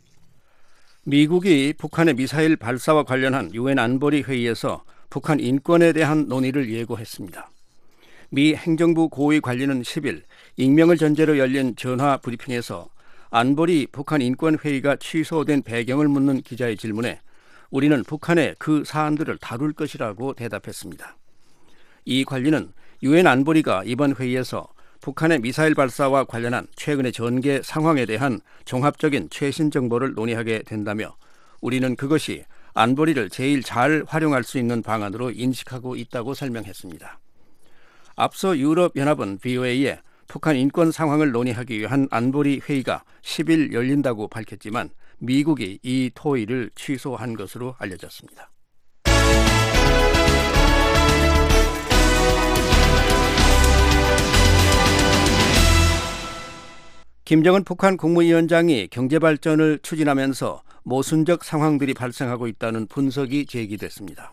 미국이 북한의 미사일 발사와 관련한 유엔 안보리 회의에서 북한 인권에 대한 논의를 예고했습니다. 미 행정부 고위 관리는 10일 익명을 전제로 열린 전화 브리핑에서 안보리 북한 인권 회의가 취소된 배경을 묻는 기자의 질문에 우리는 북한의 그 사안들을 다룰 것이라고 대답했습니다. 이 관리는 유엔 안보리가 이번 회의에서 북한의 미사일 발사와 관련한 최근의 전개 상황에 대한 종합적인 최신 정보를 논의하게 된다며 우리는 그것이 안보리를 제일 잘 활용할 수 있는 방안으로 인식하고 있다고 설명했습니다. 앞서 유럽연합은 VOA에 북한 인권 상황을 논의하기 위한 안보리 회의가 10일 열린다고 밝혔지만 미국이 이 토의를 취소한 것으로 알려졌습니다. 김정은 북한 국무위원장이 경제발전을 추진하면서 모순적 상황들이 발생하고 있다는 분석이 제기됐습니다.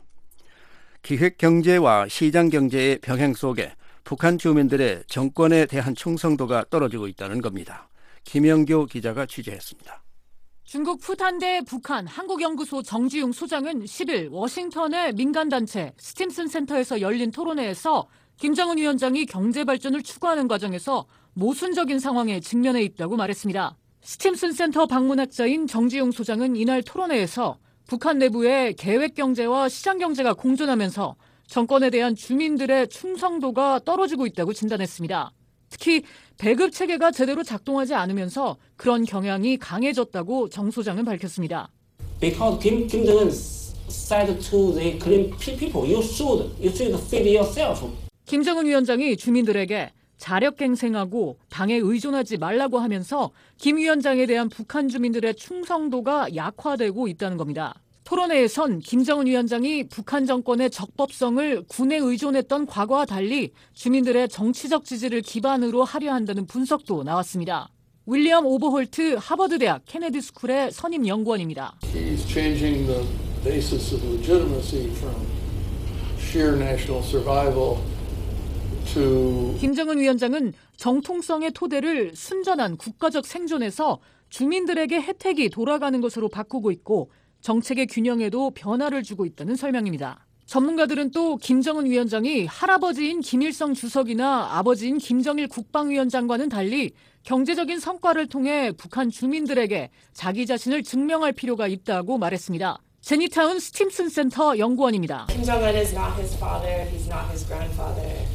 기획경제와 시장경제의 병행 속에 북한 주민들의 정권에 대한 충성도가 떨어지고 있다는 겁니다. 김영교 기자가 취재했습니다. 중국 푸탄대 북한 한국연구소 정지용 소장은 10일 워싱턴의 민간단체 스팀슨 센터에서 열린 토론회에서 김정은 위원장이 경제발전을 추구하는 과정에서 모순적인 상황에 직면해 있다고 말했습니다. 스팀슨 센터 방문학자인 정지용 소장은 이날 토론회에서 북한 내부의 계획경제와 시장경제가 공존하면서 정권에 대한 주민들의 충성도가 떨어지고 있다고 진단했습니다. 특히 배급체계가 제대로 작동하지 않으면서 그런 경향이 강해졌다고 정 소장은 밝혔습니다. Because Kim Jong-un said to the Korean people, you should feed yourself. 김정은 위원장이 주민들에게 자력갱생하고 당에 의존하지 말라고 하면서 김 위원장에 대한 북한 주민들의 충성도가 약화되고 있다는 겁니다. 토론회에선 김정은 위원장이 북한 정권의 적법성을 군에 의존했던 과거와 달리 주민들의 정치적 지지를 기반으로 하려 한다는 분석도 나왔습니다. 윌리엄 오버홀트 하버드대학 케네디 스쿨의 선임 연구원입니다. He's changing the basis of legitimacy from sheer national survival to 김정은 위원장은 정통성의 토대를 순전한 국가적 생존에서 주민들에게 혜택이 돌아가는 것으로 바꾸고 있고 정책의 균형에도 변화를 주고 있다는 설명입니다. 전문가들은 또 김정은 위원장이 할아버지인 김일성 주석이나 아버지인 김정일 국방위원장과는 달리 경제적인 성과를 통해 북한 주민들에게 자기 자신을 증명할 필요가 있다고 말했습니다. 제니타운 스팀슨 센터 연구원입니다. Kim Jong-un is not his father, he's not his grandfather.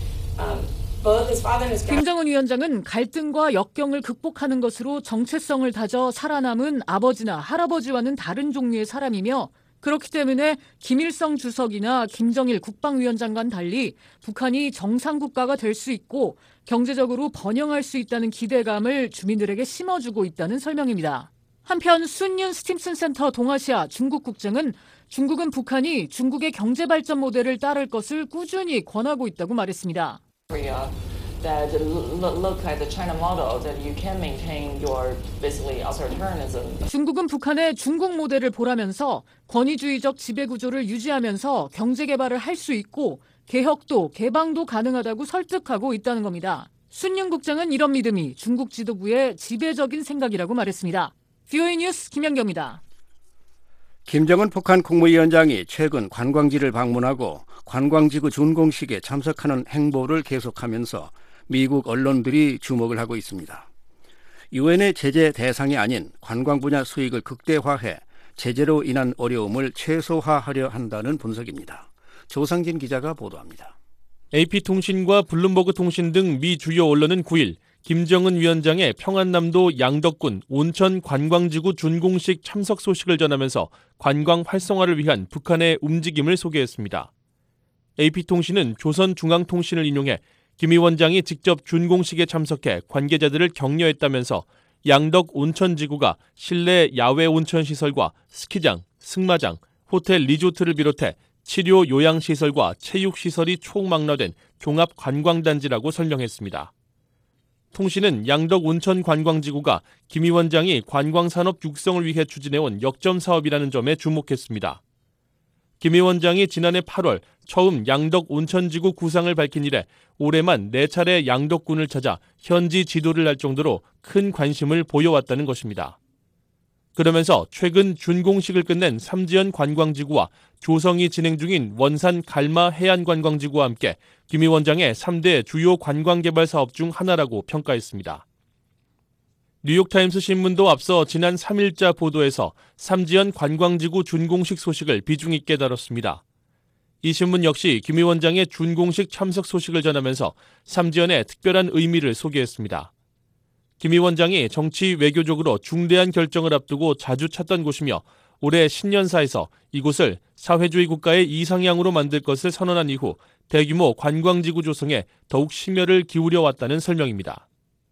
김정은 위원장은 갈등과 역경을 극복하는 것으로 정체성을 다져 살아남은 아버지나 할아버지와는 다른 종류의 사람이며 그렇기 때문에 김일성 주석이나 김정일 국방위원장과는 달리 북한이 정상국가가 될 수 있고 경제적으로 번영할 수 있다는 기대감을 주민들에게 심어주고 있다는 설명입니다. 한편 순윤 스팀슨 센터 동아시아 중국 국장은 중국은 북한이 중국의 경제발전 모델을 따를 것을 꾸준히 권하고 있다고 말했습니다. That look at the China model that you can maintain your basically authoritarianism. 중국은 북한의 중국 모델을 보라면서 권위주의적 지배 구조를 유지하면서 경제 개발을 할 수 있고 개혁도 개방도 가능하다고 설득하고 있다는 겁니다. 순윤 국장은 이런 믿음이 중국 지도부의 지배적인 생각이라고 말했습니다. VOA 뉴스 김연경입니다. 김정은 북한 국무위원장이 최근 관광지를 방문하고 관광지구 준공식에 참석하는 행보를 계속하면서 미국 언론들이 주목을 하고 있습니다. 유엔의 제재 대상이 아닌 관광 분야 수익을 극대화해 제재로 인한 어려움을 최소화하려 한다는 분석입니다. 조상진 기자가 보도합니다. AP통신과 블룸버그 통신 등 미 주요 언론은 9일 김정은 위원장의 평안남도 양덕군 온천 관광지구 준공식 참석 소식을 전하면서 관광 활성화를 위한 북한의 움직임을 소개했습니다. AP통신은 조선중앙통신을 인용해 김 위원장이 직접 준공식에 참석해 관계자들을 격려했다면서 양덕 온천지구가 실내 야외 온천시설과 스키장, 승마장, 호텔 리조트를 비롯해 치료 요양시설과 체육시설이 총망라된 종합관광단지라고 설명했습니다. 통신은 양덕 온천관광지구가 김 위원장이 관광산업 육성을 위해 추진해온 역점 사업이라는 점에 주목했습니다. 김 위원장이 지난해 8월 처음 양덕 온천지구 구상을 밝힌 이래 올해만 4차례 양덕군을 찾아 현지 지도를 할 정도로 큰 관심을 보여왔다는 것입니다. 그러면서 최근 준공식을 끝낸 삼지연 관광지구와 조성이 진행 중인 원산 갈마 해안관광지구와 함께 김 위원장의 3대 주요 관광개발 사업 중 하나라고 평가했습니다. 뉴욕타임스 신문도 앞서 지난 3일자 보도에서 삼지연 관광지구 준공식 소식을 비중 있게 다뤘습니다. 이 신문 역시 김 위원장의 준공식 참석 소식을 전하면서 삼지연의 특별한 의미를 소개했습니다. 김 위원장이 정치 외교적으로 중대한 결정을 앞두고 자주 찾던 곳이며 올해 신년사에서 이곳을 사회주의 국가의 이상향으로 만들 것을 선언한 이후 대규모 관광지구 조성에 더욱 심혈을 기울여 왔다는 설명입니다.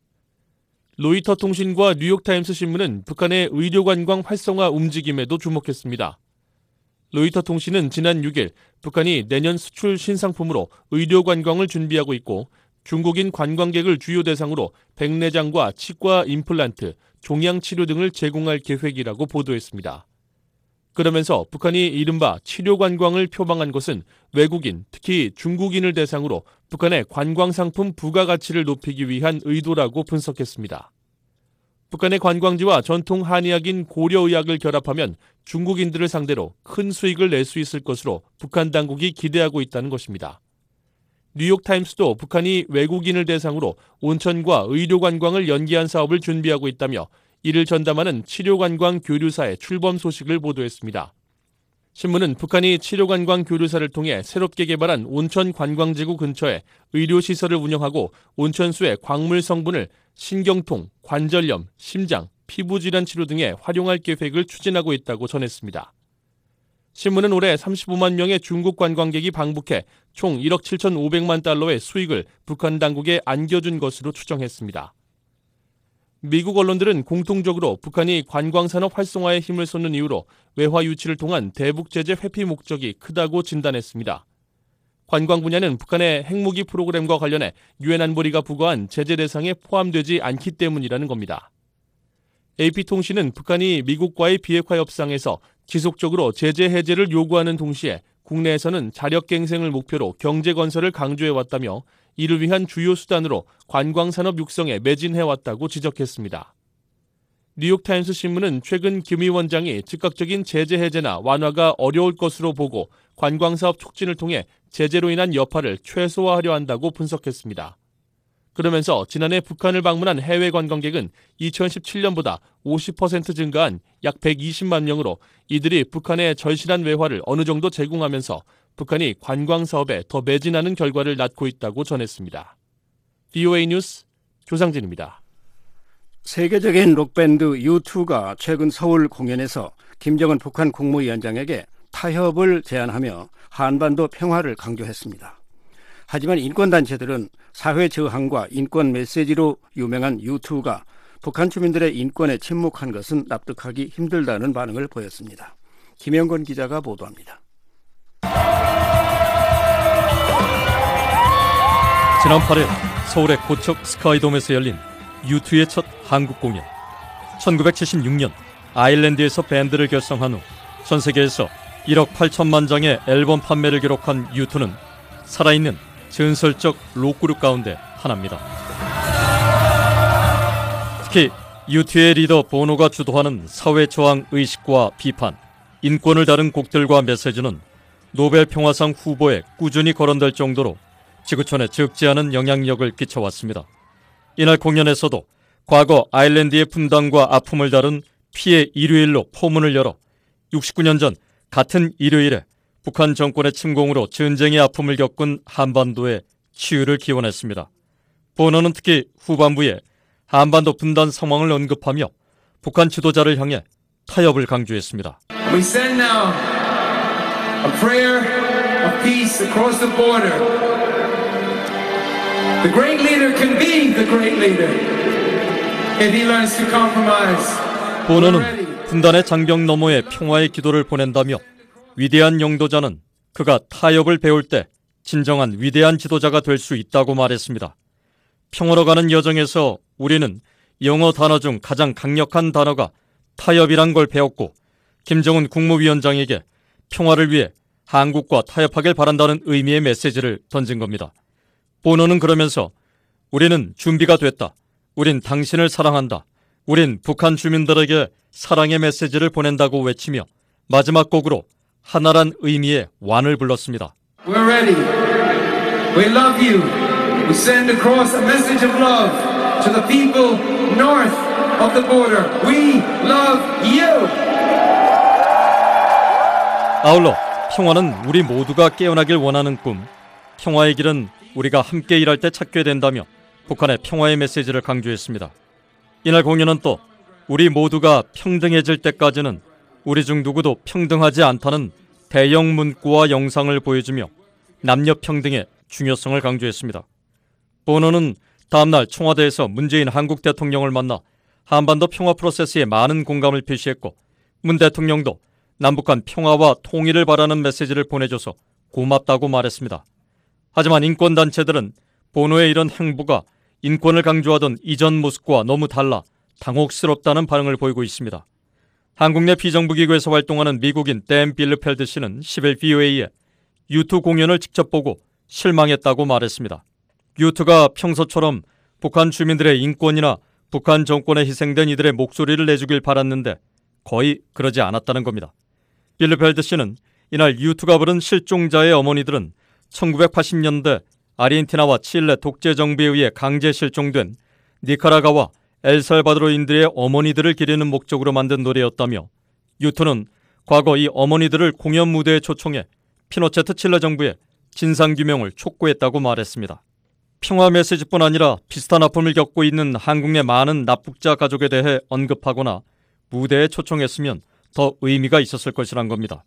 로이터 통신과 뉴욕타임스 신문은 북한의 의료관광 활성화 움직임에도 주목했습니다. 로이터 통신은 지난 6일 북한이 내년 수출 신상품으로 의료관광을 준비하고 있고 중국인 관광객을 주요 대상으로 백내장과 치과 임플란트, 종양치료 등을 제공할 계획이라고 보도했습니다. 그러면서 북한이 이른바 치료관광을 표방한 것은 외국인, 특히 중국인을 대상으로 북한의 관광상품 부가가치를 높이기 위한 의도라고 분석했습니다. 북한의 관광지와 전통 한의학인 고려의학을 결합하면 중국인들을 상대로 큰 수익을 낼 수 있을 것으로 북한 당국이 기대하고 있다는 것입니다. 뉴욕타임스도 북한이 외국인을 대상으로 온천과 의료관광을 연계한 사업을 준비하고 있다며 이를 전담하는 치료관광 교류사의 출범 소식을 보도했습니다. 신문은 북한이 치료관광 교류사를 통해 새롭게 개발한 온천 관광지구 근처에 의료시설을 운영하고 온천수의 광물 성분을 신경통, 관절염, 심장, 피부질환 치료 등에 활용할 계획을 추진하고 있다고 전했습니다. 신문은 올해 35만 명의 중국 관광객이 방북해 총 1억 7,500만 달러의 수익을 북한 당국에 안겨준 것으로 추정했습니다. 미국 언론들은 공통적으로 북한이 관광산업 활성화에 힘을 쏟는 이유로 외화 유치를 통한 대북 제재 회피 목적이 크다고 진단했습니다. 관광 분야는 북한의 핵무기 프로그램과 관련해 유엔 안보리가 부과한 제재 대상에 포함되지 않기 때문이라는 겁니다. AP통신은 북한이 미국과의 비핵화 협상에서 지속적으로 제재 해제를 요구하는 동시에 국내에서는 자력갱생을 목표로 경제 건설을 강조해왔다며 이를 위한 주요 수단으로 관광산업 육성에 매진해왔다고 지적했습니다. 뉴욕타임스 신문은 최근 김 위원장이 즉각적인 제재 해제나 완화가 어려울 것으로 보고 관광사업 촉진을 통해 제재로 인한 여파를 최소화하려 한다고 분석했습니다. 그러면서 지난해 북한을 방문한 해외 관광객은 2017년보다 50% 증가한 약 120만 명으로 이들이 북한의 절실한 외화를 어느 정도 제공하면서 북한이 관광 사업에 더 매진하는 결과를 낳고 있다고 전했습니다. VOA 뉴스 조상진입니다. 세계적인 록밴드 U2가 최근 서울 공연에서 김정은 북한 국무위원장에게 타협을 제안하며 한반도 평화를 강조했습니다. 하지만 인권단체들은 사회 저항과 인권 메시지로 유명한 U2가 북한 주민들의 인권에 침묵한 것은 납득하기 힘들다는 반응을 보였습니다. 김영건 기자가 보도합니다. 지난 8일 서울의 고척 스카이돔에서 열린 U2의 첫 한국 공연. 1976년 아일랜드에서 밴드를 결성한 후 전 세계에서 1억 8천만 장의 앨범 판매를 기록한 U2는 살아있는 전설적 록 그룹 가운데 하나입니다. 특히 U2의 리더 보노가 주도하는 사회 저항 의식과 비판, 인권을 다룬 곡들과 메시지는 노벨 평화상 후보에 꾸준히 거론될 정도로 지구촌에 적지 않은 영향력을 끼쳐왔습니다. 이날 공연에서도 과거 아일랜드의 분단과 아픔을 다룬 피해 일요일로 포문을 열어 69년 전 같은 일요일에 북한 정권의 침공으로 전쟁의 아픔을 겪은 한반도에 치유를 기원했습니다. 보노는 특히 후반부에 한반도 분단 상황을 언급하며 북한 지도자를 향해 타협을 강조했습니다. We send now a prayer of peace across the border. The great leader can be the great leader if he learns to compromise. 보노는 분단의 장벽 너머에 평화의 기도를 보낸다며 위대한 영도자는 그가 타협을 배울 때 진정한 위대한 지도자가 될 수 있다고 말했습니다. 평화로 가는 여정에서 우리는 영어 단어 중 가장 강력한 단어가 타협이란 걸 배웠고 김정은 국무위원장에게 평화를 위해 한국과 타협하길 바란다는 의미의 메시지를 던진 겁니다. 보노는 그러면서 우리는 준비가 됐다. 우린 당신을 사랑한다. 우린 북한 주민들에게 사랑의 메시지를 보낸다고 외치며 마지막 곡으로 하나란 의미의 완을 불렀습니다. We're ready. We love you. We send across a message of love to the people north of the border. We love you. 아울러 평화는 우리 모두가 깨어나길 원하는 꿈, 평화의 길은 우리가 함께 일할 때 찾게 된다며 북한의 평화의 메시지를 강조했습니다. 이날 공연은 또 우리 모두가 평등해질 때까지는 우리 중 누구도 평등하지 않다는 대형 문구와 영상을 보여주며 남녀 평등의 중요성을 강조했습니다. 보노는 다음날 청와대에서 문재인 한국 대통령을 만나 한반도 평화 프로세스에 많은 공감을 표시했고 문 대통령도 남북한 평화와 통일을 바라는 메시지를 보내줘서 고맙다고 말했습니다. 하지만 인권단체들은 보노의 이런 행보가 인권을 강조하던 이전 모습과 너무 달라 당혹스럽다는 반응을 보이고 있습니다. 한국 내 비정부기구에서 활동하는 미국인 댄 빌르펠드 씨는 10일 VOA에 U2 공연을 직접 보고 실망했다고 말했습니다. U2가 평소처럼 북한 주민들의 인권이나 북한 정권에 희생된 이들의 목소리를 내주길 바랐는데 거의 그러지 않았다는 겁니다. 빌르펠드 씨는 이날 U2가 부른 실종자의 어머니들은 1980년대 아르헨티나와 칠레 독재 정부에 의해 강제 실종된 니카라과와 엘살바도르인들의 어머니들을 기리는 목적으로 만든 노래였다며 U2는 과거 이 어머니들을 공연 무대에 초청해 피노체트 칠레 정부에 진상규명을 촉구했다고 말했습니다. 평화 메시지뿐 아니라 비슷한 아픔을 겪고 있는 한국 내 많은 납북자 가족에 대해 언급하거나 무대에 초청했으면 더 의미가 있었을 것이란 겁니다.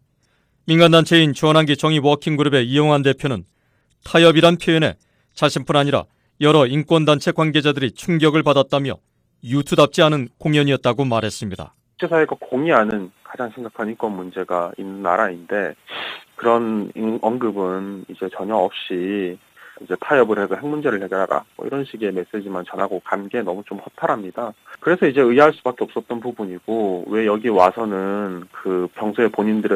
민간단체인 주한한기 정의 워킹그룹의 이용환 대표는 타협이란 표현에 자신뿐 아니라 여러 인권단체 관계자들이 충격을 받았다며 U2답지 않은 공연이었다고 말했습니다. 국제사회가 공유하는 가장 심각한 인권 문제가 있는 나라인데 그런 언급은 이제 전혀 없이 이제 타협을 해서 핵 문제를 해결하라 이런 식의 메시지만 전하고 간 게 너무 좀 허탈합니다. 그래서 이제 의아할 수밖에 없었던 부분이고 왜 여기 와서는 그 평소에 본인의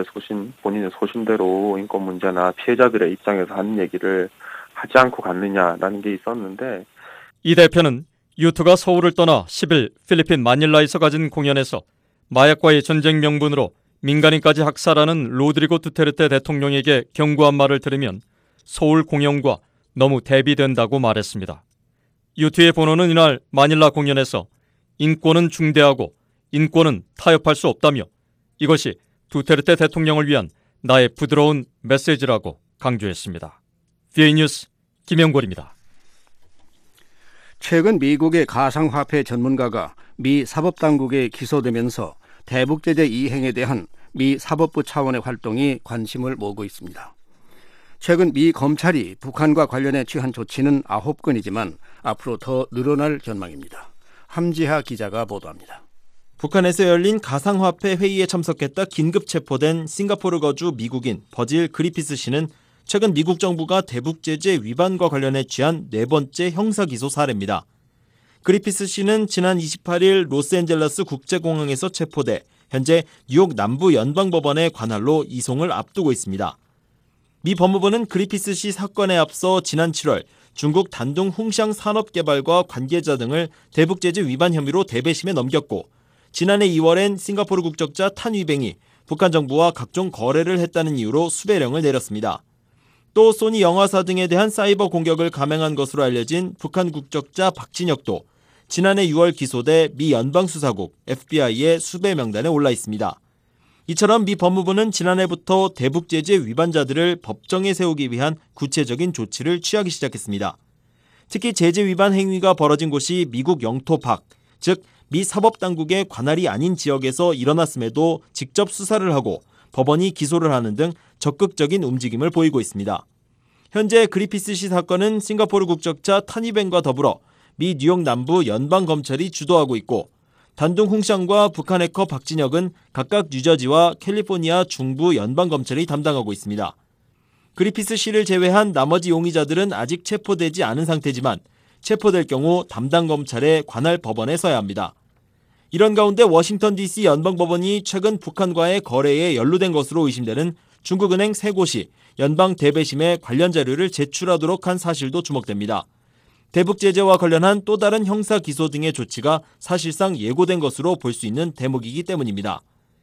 소신대로 인권 문제나 피해자들의 입장에서 하는 얘기를 하지 않고 갔느냐라는 게 있었는데 이 대표는 U2가 서울을 떠나 10일 필리핀 마닐라에서 가진 공연에서 마약과의 전쟁 명분으로 민간인까지 학살하는 로드리고 두테르테 대통령에게 경고한 말을 들으면 서울 공연과 너무 대비된다고 말했습니다. U2의 보노는 이날 마닐라 공연에서 인권은 중대하고 인권은 타협할 수 없다며 이것이 두테르테 대통령을 위한 나의 부드러운 메시지라고 강조했습니다. VA 뉴스 김영골입니다. 최근 미국의 가상화폐 전문가가 미 사법당국에 기소되면서 대북제재 이행에 대한 미 사법부 차원의 활동이 관심을 모으고 있습니다. 최근 미 검찰이 북한과 관련해 취한 조치는 9건이지만 앞으로 더 늘어날 전망입니다. 함지하 기자가 보도합니다. 북한에서 열린 가상화폐 회의에 참석했다 긴급 체포된 싱가포르 거주 미국인 버질 그리피스 씨는 최근 미국 정부가 대북제재 위반과 관련해 취한 4번째 형사기소 사례입니다. 그리피스 씨는 지난 28일 로스앤젤레스 국제공항에서 체포돼 현재 뉴욕 남부 연방법원의 관할로 이송을 앞두고 있습니다. 미 법무부는 그리피스 씨 사건에 앞서 지난 7월 중국 단둥 홍샹 산업개발과 관계자 등을 대북제재 위반 혐의로 대배심에 넘겼고 지난해 2월엔 싱가포르 국적자 탄 위뱅이 북한 정부와 각종 거래를 했다는 이유로 수배령을 내렸습니다. 또 소니 영화사 등에 대한 사이버 공격을 감행한 것으로 알려진 북한 국적자 박진혁도 지난해 6월 기소돼 미 연방수사국 FBI의 수배 명단에 올라 있습니다. 이처럼 미 법무부는 지난해부터 대북제재 위반자들을 법정에 세우기 위한 구체적인 조치를 취하기 시작했습니다. 특히 제재 위반 행위가 벌어진 곳이 미국 영토 밖, 즉 미 사법당국의 관할이 아닌 지역에서 일어났음에도 직접 수사를 하고 법원이 기소를 하는 등 적극적인 움직임을 보이고 있습니다. 현재 그리피스 씨 사건은 싱가포르 국적자 탄위뱅과 더불어 미 뉴욕 남부 연방검찰이 주도하고 있고 단둥 홍샹과 북한 해커 박진혁은 각각 뉴저지와 캘리포니아 중부 연방검찰이 담당하고 있습니다. 그리피스 씨를 제외한 나머지 용의자들은 아직 체포되지 않은 상태지만 체포될 경우 담당 검찰의 관할 법원에 서야 합니다. 이런 가운데 워싱턴 DC 연방법원이 최근 북한과의 거래에 연루된 것으로 의심되는 중국은행 3곳이 연방 대배심에 관련 자료를 제출하도록 한 사실도 주목됩니다. 대북제재와 관련한 또 다른 형사 기소 등의 조치가 사실상 예고된 것으로 볼 수 있는 대목이기 때문입니다.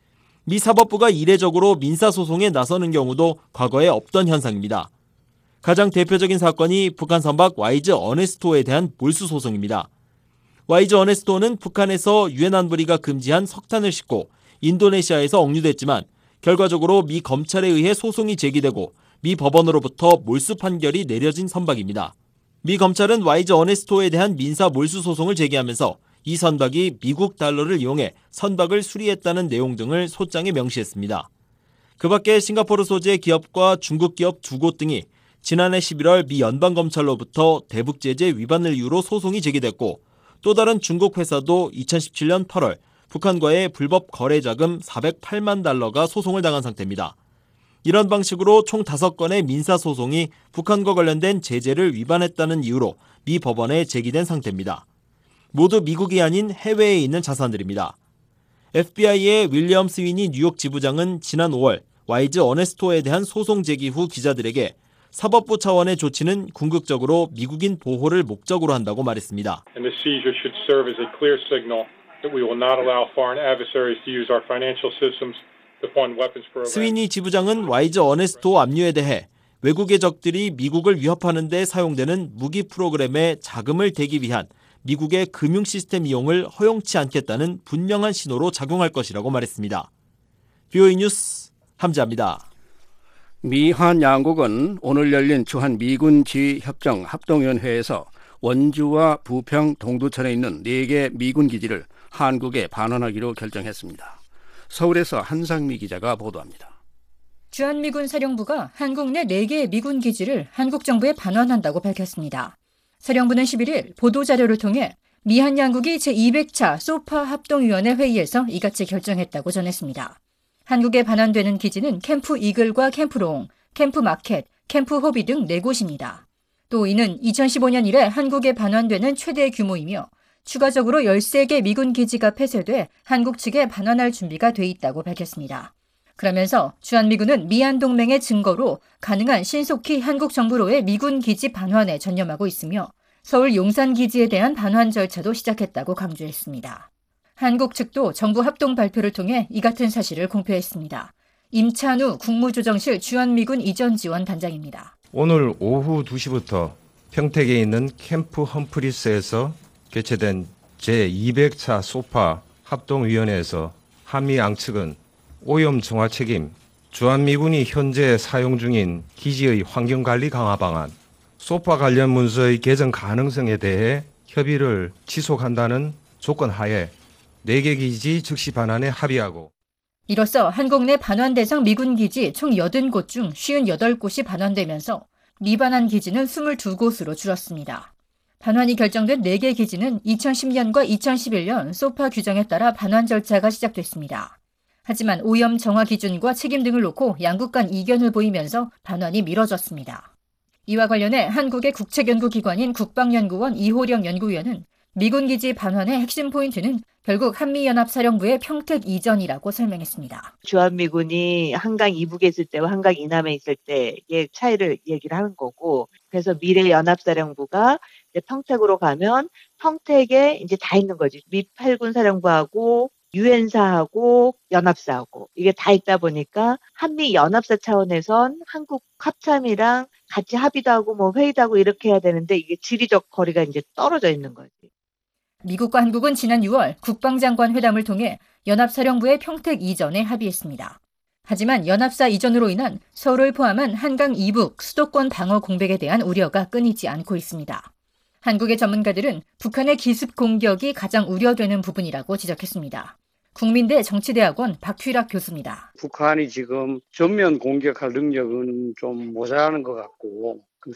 미 사법부가 이례적으로 민사소송에 나서는 경우도 과거에 없던 현상입니다. 가장 대표적인 사건이 북한 선박 와이즈 어네스토에 대한 몰수 소송입니다. YG 어네스토는 북한에서 유엔 안보리가 금지한 석탄을 싣고 인도네시아에서 억류됐지만 결과적으로 미 검찰에 의해 소송이 제기되고 미 법원으로부터 몰수 판결이 내려진 선박입니다. 미 검찰은 YG 어네스토에 대한 민사 몰수 소송을 제기하면서 이 선박이 미국 달러를 이용해 선박을 수리했다는 내용 등을 소장에 명시했습니다. 그 밖에 싱가포르 소재 기업과 중국 기업 2곳 등이 지난해 11월 미 연방검찰로부터 대북 제재 위반을 이유로 소송이 제기됐고 또 다른 중국 회사도 2017년 8월 북한과의 불법 거래 자금 408만 달러가 소송을 당한 상태입니다. 이런 방식으로 총 5건의 민사소송이 북한과 관련된 제재를 위반했다는 이유로 미 법원에 제기된 상태입니다. 모두 미국이 아닌 해외에 있는 자산들입니다. FBI의 윌리엄 스위니 뉴욕 지부장은 지난 5월 YG 어네스토에 대한 소송 제기 후 기자들에게 사법부 차원의 조치는 궁극적으로 미국인 보호를 목적으로 한다고 말했습니다. And the seizure should serve as a clear signal that we will not allow foreign adversaries to use our financial systems to fund weapons programs. 스위니 지부장은 YG 어네스토 압류에 대해 외국의 적들이 미국을 위협하는 데 사용되는 무기 프로그램에 자금을 대기 위한 미국의 금융 시스템 이용을 허용치 않겠다는 분명한 신호로 작용할 것이라고 말했습니다. VOA 뉴스 함지아입니다. 미한 양국은 오늘 열린 주한 미군 지휘협정 합동위원회에서 원주와 부평, 동두천에 있는 4개 미군 기지를 한국에 반환하기로 결정했습니다. 서울에서 한상미 기자가 보도합니다. 주한미군 사령부가 한국 내 4개의 미군 기지를 한국 정부에 반환한다고 밝혔습니다. 사령부는 11일 보도자료를 통해 미한 양국이 제200차 소파 합동위원회 회의에서 이같이 결정했다고 전했습니다. 한국에 반환되는 기지는 캠프 이글과 캠프 롱, 캠프 마켓, 캠프 호비 등 4곳입니다. 또 이는 2015년 이래 한국에 반환되는 최대 규모이며 추가적으로 13개 미군 기지가 폐쇄돼 한국 측에 반환할 준비가 돼 있다고 밝혔습니다. 그러면서 주한미군은 미한 동맹의 증거로 가능한 신속히 한국 정부로의 미군 기지 반환에 전념하고 있으며 서울 용산 기지에 대한 반환 절차도 시작했다고 강조했습니다. 한국 측도 정부 합동 발표를 통해 이 같은 사실을 공표했습니다. 임찬우 국무조정실 주한미군 이전지원 단장입니다. 오늘 오후 2시부터 평택에 있는 캠프 험프리스에서 개최된 제200차 소파 합동위원회에서 한미 양측은 오염 정화 책임, 주한미군이 현재 사용 중인 기지의 환경관리 강화 방안, 소파 관련 문서의 개정 가능성에 대해 협의를 지속한다는 조건 하에 4개 기지 즉시 반환에 합의하고 이로써 한국 내 반환 대상 미군 기지 총 80곳 중 58곳이 반환되면서 미반환 기지는 22곳으로 줄었습니다. 반환이 결정된 4개 기지는 2010년과 2011년 소파 규정에 따라 반환 절차가 시작됐습니다. 하지만 오염 정화 기준과 책임 등을 놓고 양국 간 이견을 보이면서 반환이 미뤄졌습니다. 이와 관련해 한국의 국책연구기관인 국방연구원 이호령 연구위원은 미군 기지 반환의 핵심 포인트는 결국 한미연합사령부의 평택 이전이라고 설명했습니다. 주한미군이 한강 이북에 있을 때와 한강 이남에 있을 때의 차이를 얘기를 하는 거고, 그래서 미래 연합사령부가 이제 평택으로 가면 평택에 이제 다 있는 거지. 미 8군 사령부하고 유엔사하고 연합사하고 이게 다 있다 보니까 한미 연합사 차원에선 한국 합참이랑 같이 합의도 하고 뭐 회의도 하고 이렇게 해야 되는데 이게 지리적 거리가 이제 떨어져 있는 거지. 미국과 한국은 지난 6월 국방장관 회담을 통해 연합사령부의 평택 이전에 합의했습니다. 하지만 연합사 이전으로 인한 서울을 포함한 한강 이북 수도권 방어 공백에 대한 우려가 끊이지 않고 있습니다. 한국의 전문가들은 북한의 기습 공격이 가장 우려되는 부분이라고 지적했습니다. 국민대 정치대학원 박휘락 교수입니다. 북한이 지금 전면 공격할 능력은 좀 모자라는 것 같고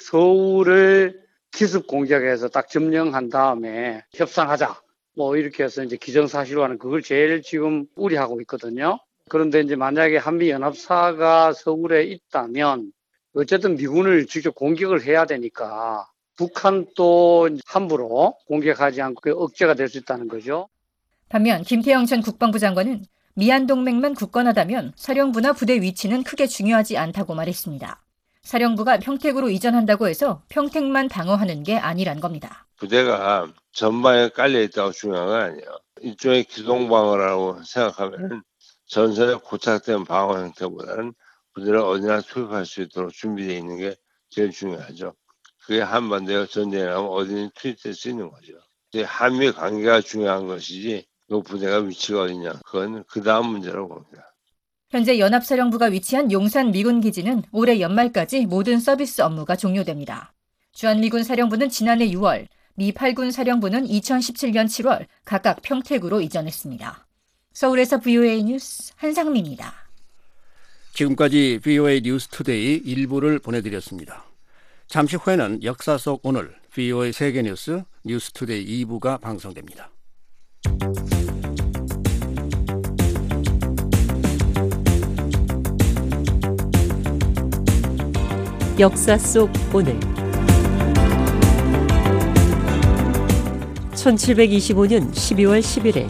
서울을 기습 공격해서 딱 점령한 다음에 협상하자 뭐 이렇게 해서 이제 기정사실화는 그걸 제일 지금 우려하고 있거든요. 그런데 이제 만약에 한미연합사가 서울에 있다면 어쨌든 미군을 직접 공격을 해야 되니까 북한도 함부로 공격하지 않고 억제가 될 수 있다는 거죠. 반면 김태영 전 국방부 장관은 미한 동맹만 굳건하다면 사령부나 부대 위치는 크게 중요하지 않다고 말했습니다. 사령부가 평택으로 이전한다고 해서 평택만 방어하는 게 아니란 겁니다. 부대가 전방에 깔려있다고 중요한 건 아니에요. 일종의 기동방어라고 생각하면 전선에 고착된 방어 형태보다는 부대를 어디나 투입할 수 있도록 준비되어 있는 게 제일 중요하죠. 그게 한반도에 전쟁이 나면 어디든 투입될 수 있는 거죠. 한미 관계가 중요한 것이지 그 부대가 위치가 어디냐 그건 그 다음 문제라고 봅니다. 현재 연합사령부가 위치한 용산 미군 기지는 올해 연말까지 모든 서비스 업무가 종료됩니다. 주한미군 사령부는 지난해 6월, 미 8군 사령부는 2017년 7월 각각 평택으로 이전했습니다. 서울에서 VOA 뉴스 한상미입니다. 지금까지 VOA 뉴스투데이 1부를 보내드렸습니다. 잠시 후에는 역사 속 오늘 VOA 세계뉴스 뉴스투데이 2부가 방송됩니다. 역사 속 오늘 1725년 12월 11일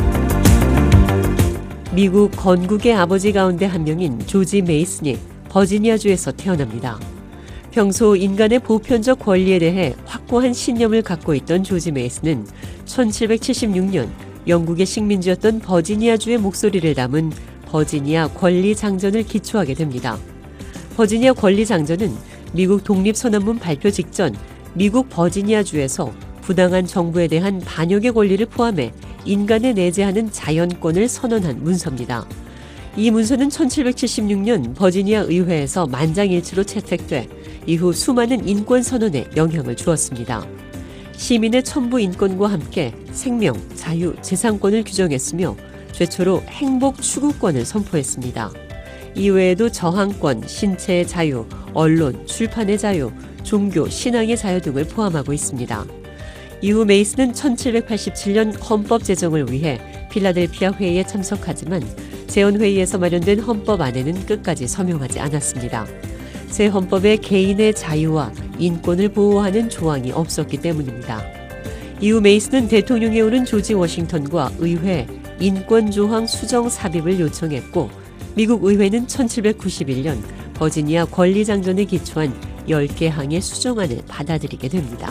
미국 건국의 아버지 가운데 한 명인 조지 메이슨이 버지니아주에서 태어납니다. 평소 인간의 보편적 권리에 대해 확고한 신념을 갖고 있던 조지 메이슨은 1776년 영국의 식민지였던 버지니아주의 목소리를 담은 버지니아 권리장전을 기초하게 됩니다. 버지니아 권리장전은 미국 독립선언문 발표 직전 미국 버지니아주에서 부당한 정부에 대한 반역의 권리를 포함해 인간에 내재하는 자연권을 선언한 문서입니다. 이 문서는 1776년 버지니아 의회에서 만장일치로 채택돼 이후 수많은 인권 선언에 영향을 주었습니다. 시민의 천부 인권과 함께 생명, 자유, 재산권을 규정했으며 최초로 행복 추구권을 선포했습니다. 이외에도 저항권, 신체의 자유, 언론, 출판의 자유, 종교, 신앙의 자유 등을 포함하고 있습니다. 이후 메이슨은 1787년 헌법 제정을 위해 필라델피아 회의에 참석하지만 재헌회의에서 마련된 헌법 안에는 끝까지 서명하지 않았습니다. 새 헌법에 개인의 자유와 인권을 보호하는 조항이 없었기 때문입니다. 이후 메이슨은 대통령에 오른 조지 워싱턴과 의회 인권조항 수정 삽입을 요청했고 미국 의회는 1791년 버지니아 권리장전에 기초한 10개 항의 수정안을 받아들이게 됩니다.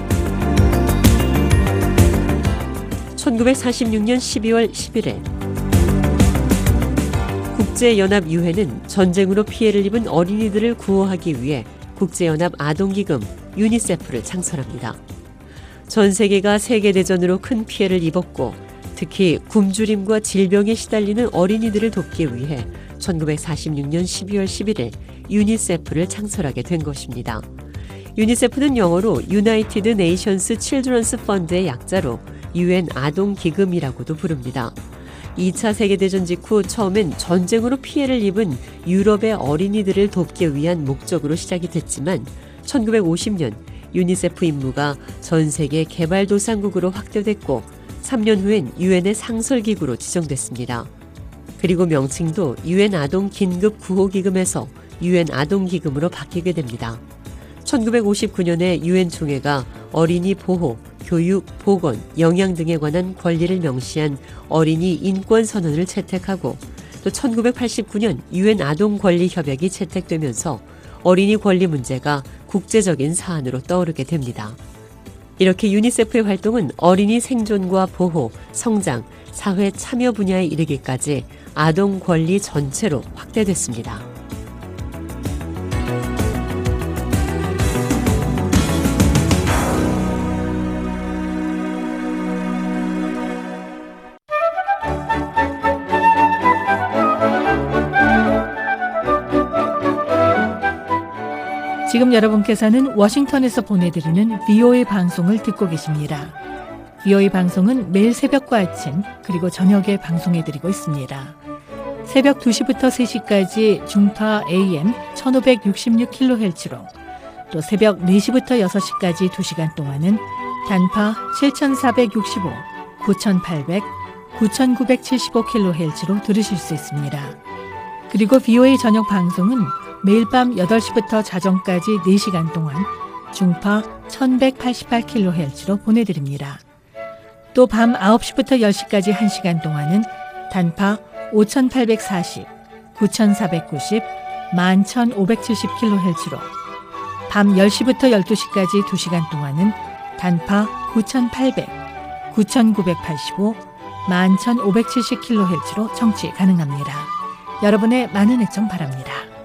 1946년 12월 11일 국제연합유해는 전쟁으로 피해를 입은 어린이들을 구호하기 위해 국제연합 아동기금 유니세프를 창설합니다. 전 세계가 세계대전으로 큰 피해를 입었고 특히 굶주림과 질병에 시달리는 어린이들을 돕기 위해 1946년 12월 11일 유니세프를 창설하게 된 것입니다. 유니세프는 영어로 United Nations Children's Fund의 약자로 UN 아동기금이라고도 부릅니다. 2차 세계대전 직후 처음엔 전쟁으로 피해를 입은 유럽의 어린이들을 돕기 위한 목적으로 시작이 됐지만 1950년 유니세프 임무가 전 세계 개발도상국으로 확대됐고 3년 후엔 UN의 상설기구로 지정됐습니다. 그리고 명칭도 UN 아동긴급구호기금에서 UN 아동기금으로 바뀌게 됩니다. 1959년에 UN 총회가 어린이 보호, 교육, 보건, 영양 등에 관한 권리를 명시한 어린이 인권선언을 채택하고 또 1989년 UN 아동권리협약이 채택되면서 어린이 권리 문제가 국제적인 사안으로 떠오르게 됩니다. 이렇게 유니세프의 활동은 어린이 생존과 보호, 성장, 사회 참여 분야에 이르기까지 아동 권리 전체로 확대됐습니다. 지금 여러분께서는 워싱턴에서 보내드리는 VOA 방송을 듣고 계십니다. VOA 방송은 매일 새벽과 아침 그리고 저녁에 방송해드리고 있습니다. 새벽 2시부터 3시까지 중파 AM 1566kHz로 또 새벽 4시부터 6시까지 2시간 동안은 단파 7465, 9800, 9975kHz로 들으실 수 있습니다. 그리고 VOA 저녁 방송은 매일 밤 8시부터 자정까지 4시간 동안 중파 1188kHz로 보내드립니다. 또 밤 9시부터 10시까지 1시간 동안은 단파 5840, 9490, 11570kHz로 밤 10시부터 12시까지 2시간 동안은 단파 9800, 9985, 11570kHz로 청취 가능합니다. 여러분의 많은 애청 바랍니다.